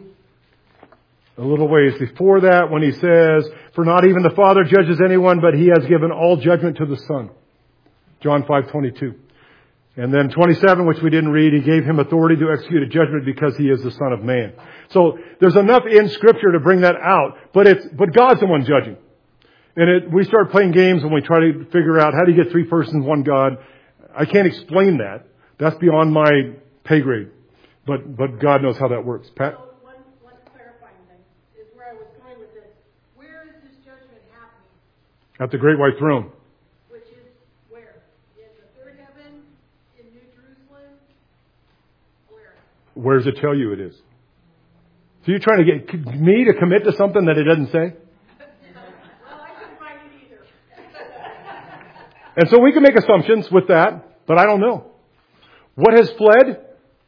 A little ways before that, when He says, for not even the Father judges anyone, but He has given all judgment to the Son. John 5:22. And then 27, which we didn't read, He gave Him authority to execute a judgment because He is the Son of Man. So there's enough in Scripture to bring that out, but God's the one judging. And we start playing games when we try to figure out how do you get three persons, one God. I can't explain that. That's beyond my pay grade. But God knows how that works. Pat? So one clarifying thing is where I was going with this. Where is this judgment happening? At the Great White Throne. Which is where? In the third heaven? In New Jerusalem? Where? Where does it tell you it is? So you're trying to get me to commit to something that it doesn't say? Well, I couldn't find it either. And so we can make assumptions with that, but I don't know. What has fled?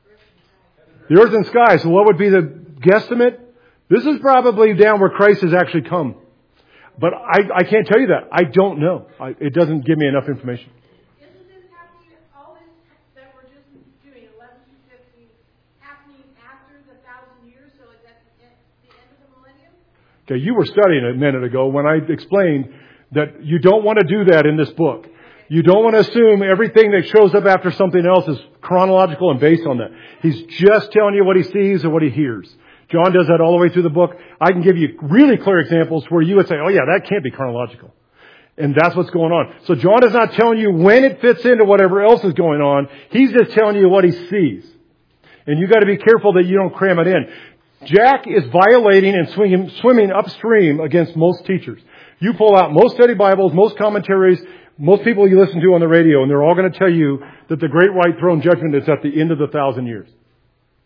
The earth and sky. So what would be the guesstimate? This is probably down where Christ has actually come. But I can't tell you that. I don't know. It doesn't give me enough information. Isn't this happening, all this that we're just doing, 11 to 50, happening after the 1,000 years? So is that the end of the millennium? Okay, you were studying a minute ago when I explained that you don't want to do that in this book. You don't want to assume everything that shows up after something else is chronological and based on that. He's just telling you what he sees or what he hears. John does that all the way through the book. I can give you really clear examples where you would say, oh yeah, that can't be chronological. And that's what's going on. So John is not telling you when it fits into whatever else is going on. He's just telling you what he sees. And you got to be careful that you don't cram it in. Jack is violating and swimming upstream against most teachers. You pull out most study Bibles, most commentaries, most people you listen to on the radio, and they're all going to tell you that the Great White Throne Judgment is at the end of the 1,000 years.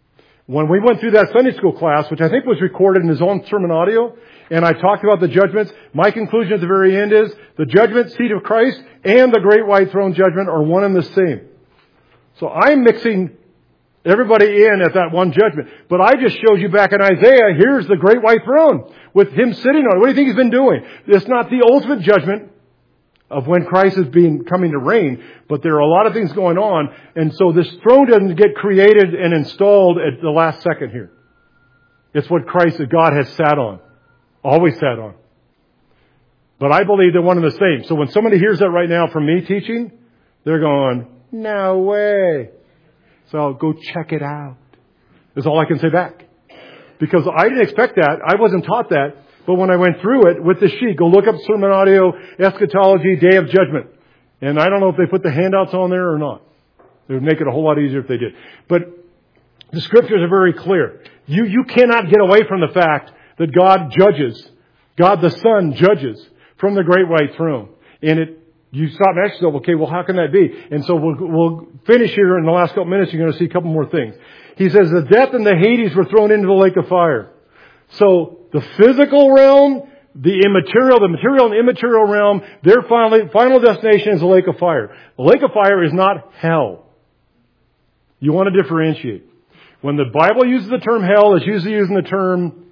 When we went through that Sunday school class, which I think was recorded in his own sermon audio, and I talked about the judgments, my conclusion at the very end is the judgment seat of Christ and the great white throne judgment are one and the same. So I'm mixing everybody in at that one judgment. But I just showed you back in Isaiah, here's the great white throne with him sitting on it. What do you think he's been doing? It's not the ultimate judgment of when Christ is coming to reign, but there are a lot of things going on, and so this throne doesn't get created and installed at the last second here. It's what Christ, God, has sat on. Always sat on. But I believe they're one and the same. So when somebody hears that right now from me teaching, they're going, no way. So go check it out. That's all I can say back. Because I didn't expect that. I wasn't taught that. But when I went through it with the sheet, go look up sermon audio, eschatology, day of judgment. And I don't know if they put the handouts on there or not. It would make it a whole lot easier if they did. But the scriptures are very clear. You cannot get away from the fact that God judges. God the Son judges from the great white throne. And you stop and ask yourself, okay, well, how can that be? And so we'll finish here in the last couple minutes. You're going to see a couple more things. He says the death and the Hades were thrown into the lake of fire. So the physical realm, the material and immaterial realm, their final destination is the lake of fire. The lake of fire is not hell. You want to differentiate. When the Bible uses the term hell, it's usually using the term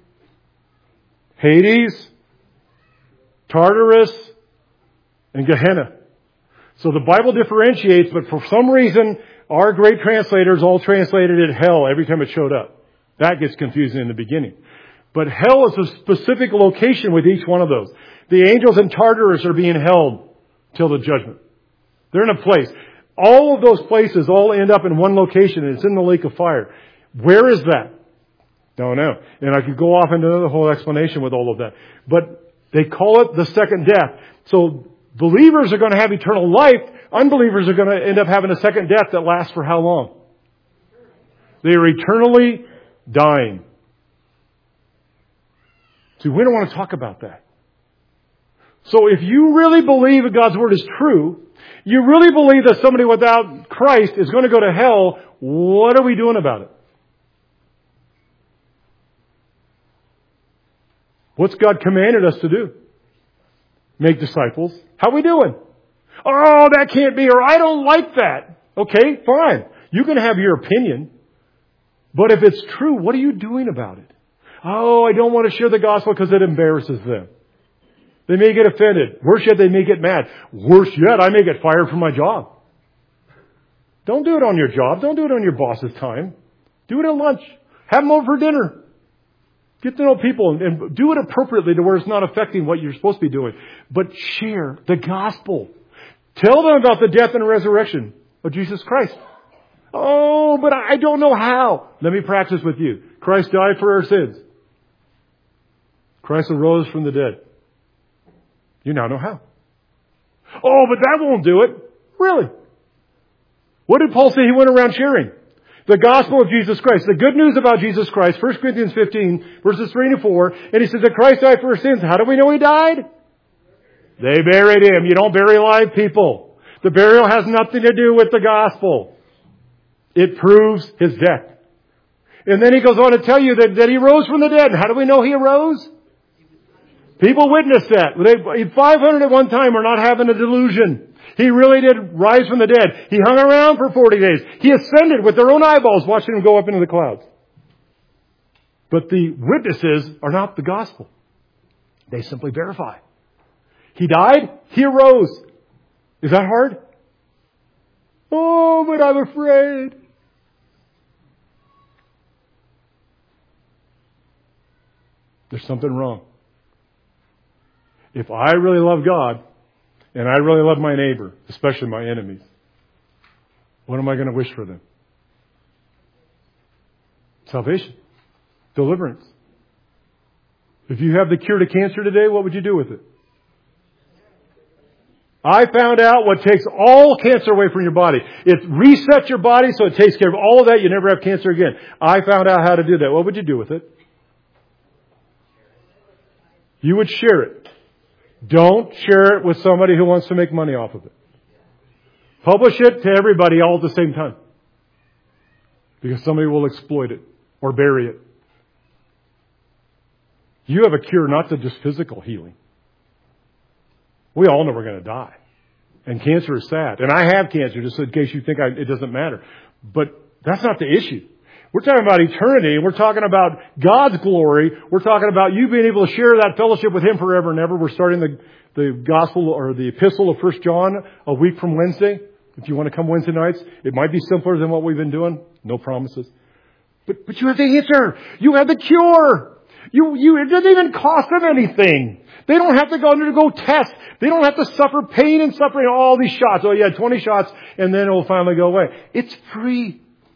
Hades, Tartarus, and Gehenna. So the Bible differentiates, but for some reason, our great translators all translated it hell every time it showed up. That gets confusing in the beginning. But hell is a specific location with each one of those. The angels in Tartarus are being held till the judgment. They're in a place. All of those places all end up in one location, and it's in the lake of fire. Where is that? Don't know. And I could go off into the whole explanation with all of that. But they call it the second death. So believers are going to have eternal life. Unbelievers are going to end up having a second death that lasts for how long? They are eternally dying. See, we don't want to talk about that. So if you really believe that God's Word is true, you really believe that somebody without Christ is going to go to hell, what are we doing about it? What's God commanded us to do? Make disciples. How are we doing? Oh, that can't be, or I don't like that. Okay, fine. You can have your opinion. But if it's true, what are you doing about it? Oh, I don't want to share the gospel because it embarrasses them. They may get offended. Worse yet, they may get mad. Worse yet, I may get fired from my job. Don't do it on your job. Don't do it on your boss's time. Do it at lunch. Have them over for dinner. Get to know people and do it appropriately to where it's not affecting what you're supposed to be doing. But share the gospel. Tell them about the death and resurrection of Jesus Christ. Oh, but I don't know how. Let me practice with you. Christ died for our sins. Christ arose from the dead. You now know how. Oh, but that won't do it. Really? What did Paul say he went around sharing? The gospel of Jesus Christ. The good news about Jesus Christ. 1 Corinthians 15, verses 3 and 4. And he says that Christ died for our sins. How do we know he died? They buried him. You don't bury live people. The burial has nothing to do with the gospel. It proves his death. And then he goes on to tell you that he rose from the dead. And how do we know he arose? People witnessed that. 500 at one time are not having a delusion. He really did rise from the dead. He hung around for 40 days. He ascended with their own eyeballs, watching him go up into the clouds. But the witnesses are not the gospel. They simply verify. He died. He arose. Is that hard? Oh, but I'm afraid. There's something wrong. If I really love God, and I really love my neighbor, especially my enemies, what am I going to wish for them? Salvation. Deliverance. If you have the cure to cancer today, what would you do with it? I found out what takes all cancer away from your body. It resets your body so it takes care of all of that. You never have cancer again. I found out how to do that. What would you do with it? You would share it. Don't share it with somebody who wants to make money off of it. Publish it to everybody all at the same time. Because somebody will exploit it. or bury it. You have a cure not to just physical healing. We all know we're going to die. And cancer is sad. And I have cancer, just in case you think it doesn't matter. But that's not the issue. We're talking about eternity. We're talking about God's glory. We're talking about you being able to share that fellowship with Him forever and ever. We're starting the gospel or the epistle of 1 John a week from Wednesday. If you want to come Wednesday nights, it might be simpler than what we've been doing. No promises. But you have the answer. You have the cure. It doesn't even cost them anything. They don't have to go undergo tests. They don't have to suffer pain and suffering. All these shots. Oh yeah, 20 shots and then it will finally go away. It's free.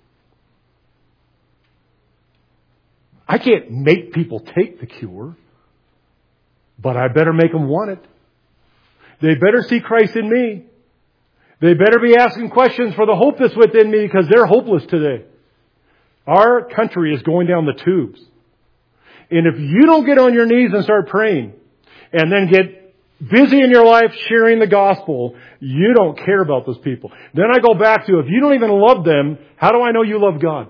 I can't make people take the cure, but I better make them want it. They better see Christ in me. They better be asking questions for the hope that's within me because they're hopeless today. Our country is going down the tubes. And if you don't get on your knees and start praying and then get busy in your life sharing the gospel, you don't care about those people. Then I go back to, if you don't even love them, how do I know you love God?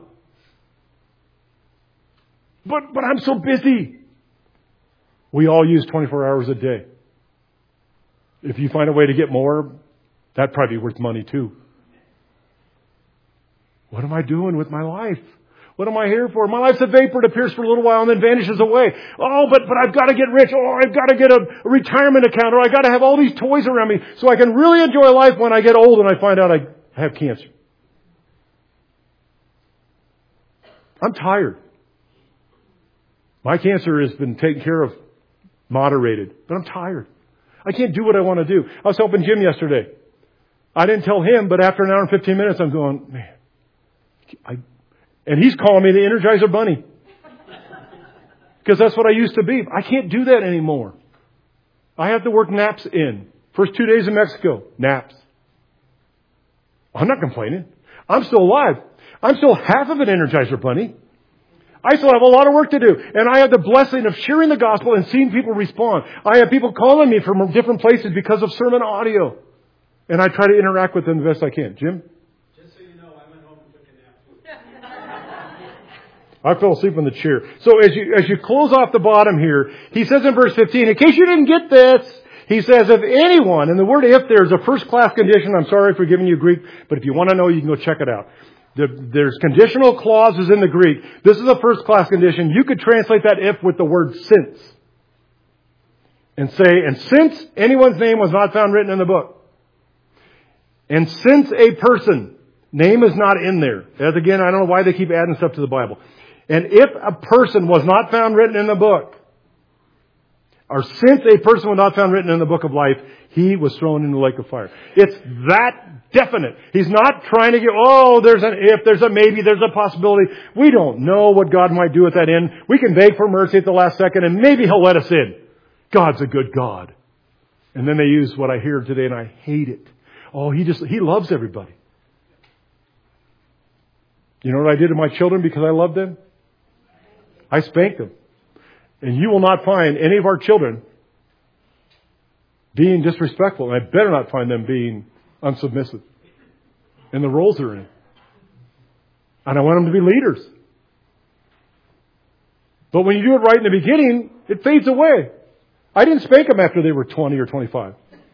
But I'm so busy. We all use 24 hours a day. If you find a way to get more, that'd probably be worth money too. What am I doing with my life? What am I here for? My life's a vapor. It appears for a little while and then vanishes away. Oh, but I've got to get rich. Oh, I've got to get a retirement account, or I've got to have all these toys around me so I can really enjoy life when I get old and I find out I have cancer. I'm tired. My cancer has been taken care of, moderated, but I'm tired. I can't do what I want to do. I was helping Jim yesterday. I didn't tell him, but after an hour and 15 minutes, I'm going, man. And he's calling me the Energizer Bunny. Because that's what I used to be. I can't do that anymore. I have to work naps in. First 2 days in Mexico, naps. I'm not complaining. I'm still alive. I'm still half of an Energizer Bunny. I still have a lot of work to do. And I have the blessing of sharing the gospel and seeing people respond. I have people calling me from different places because of sermon audio. And I try to interact with them the best I can. Jim? Just so you know, I went home and took a nap too. I fell asleep in the chair. So as you close off the bottom here, he says in verse 15, in case you didn't get this, he says, if anyone, and the word if there is a first class condition, I'm sorry for giving you Greek, but if you want to know, you can go check it out. There's conditional clauses in the Greek. This is a first class condition. You could translate that if with the word since. And say, and since anyone's name was not found written in the book. And since a person, name is not in there. As again, I don't know why they keep adding stuff to the Bible. And if a person was not found written in the book, or since a person was not found written in the book of life, he was thrown in the lake of fire. It's that definite. He's not trying to get, there's an if, there's a maybe, there's a possibility. We don't know what God might do at that end. We can beg for mercy at the last second and maybe He'll let us in. God's a good God. And then they use what I hear today and I hate it. He loves everybody. You know what I did to my children because I loved them? I spanked them. And you will not find any of our children being disrespectful. And I better not find them being unsubmissive in the roles they're in. And I want them to be leaders. But when you do it right in the beginning, it fades away. I didn't spank them after they were 20 or 25.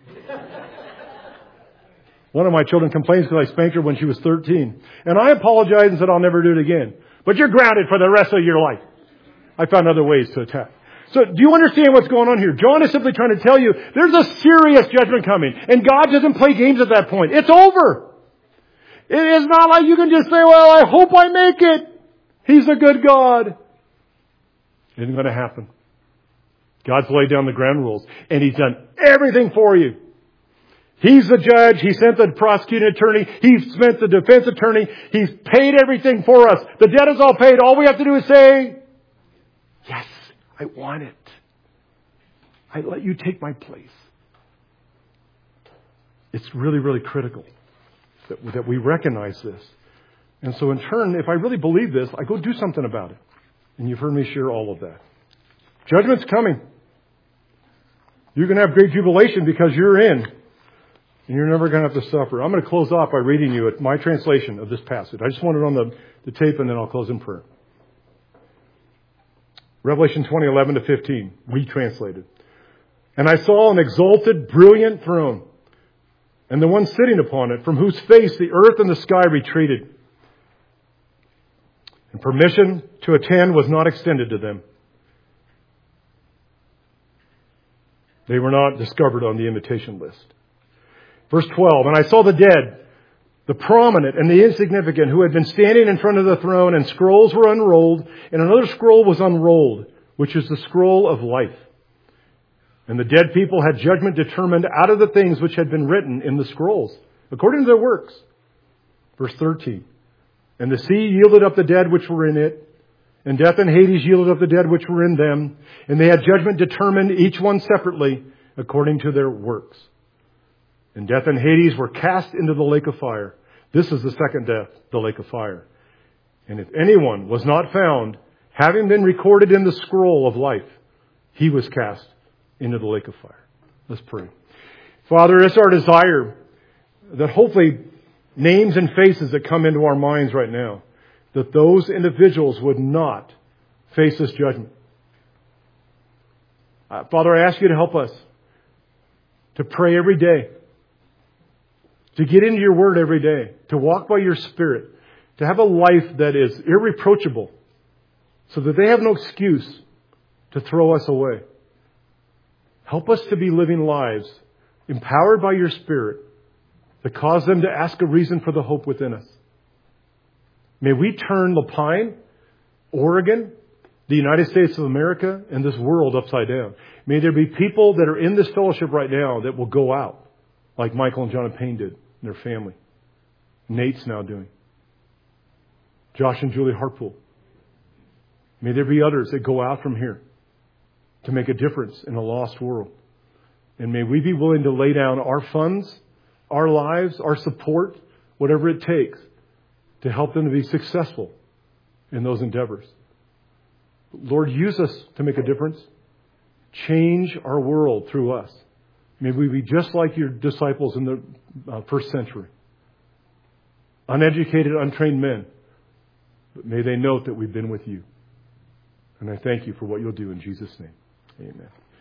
One of my children complains because I spanked her when she was 13. And I apologized and said, I'll never do it again. But you're grounded for the rest of your life. I found other ways to attack. So do you understand what's going on here? John is simply trying to tell you there's a serious judgment coming. And God doesn't play games at that point. It's over. It is not like you can just say, well, I hope I make it. He's a good God. It isn't going to happen. God's laid down the ground rules. And He's done everything for you. He's the judge. He sent the prosecuting attorney. He sent the defense attorney. He's paid everything for us. The debt is all paid. All we have to do is say, yes, I want it. I let you take my place. It's really, really critical that we recognize this. And so in turn, if I really believe this, I go do something about it. And you've heard me share all of that. Judgment's coming. You're going to have great jubilation because you're in. And you're never going to have to suffer. I'm going to close off by reading you my translation of this passage. I just want it on the tape and then I'll close in prayer. Revelation 20:11-15, retranslated. And I saw an exalted, brilliant throne, and the one sitting upon it, from whose face the earth and the sky retreated. And permission to attend was not extended to them. They were not discovered on the invitation list. Verse 12, and I saw the dead, the prominent and the insignificant, who had been standing in front of the throne, and scrolls were unrolled, and another scroll was unrolled, which is the scroll of life. And the dead people had judgment determined out of the things which had been written in the scrolls, according to their works. Verse 13, and the sea yielded up the dead which were in it, and death and Hades yielded up the dead which were in them, and they had judgment determined, each one separately, according to their works. And death and Hades were cast into the lake of fire. This is the second death, the lake of fire. And if anyone was not found, having been recorded in the scroll of life, he was cast into the lake of fire. Let's pray. Father, it's our desire that hopefully names and faces that come into our minds right now, that those individuals would not face this judgment. Father, I ask you to help us to pray every day, to get into your word every day, to walk by your Spirit, to have a life that is irreproachable, so that they have no excuse to throw us away. Help us to be living lives empowered by your Spirit that cause them to ask a reason for the hope within us. May we turn Lapine, Oregon, the United States of America, and this world upside down. May there be people that are in this fellowship right now that will go out, like Michael and John and Payne did, and their family. Nate's now doing. Josh and Julie Hartpool. May there be others that go out from here to make a difference in a lost world. And may we be willing to lay down our funds, our lives, our support, whatever it takes, to help them to be successful in those endeavors. Lord, use us to make a difference. Change our world through us. May we be just like your disciples in the first century. Uneducated, untrained men. But may they note that we've been with you. And I thank you for what you'll do in Jesus' name. Amen.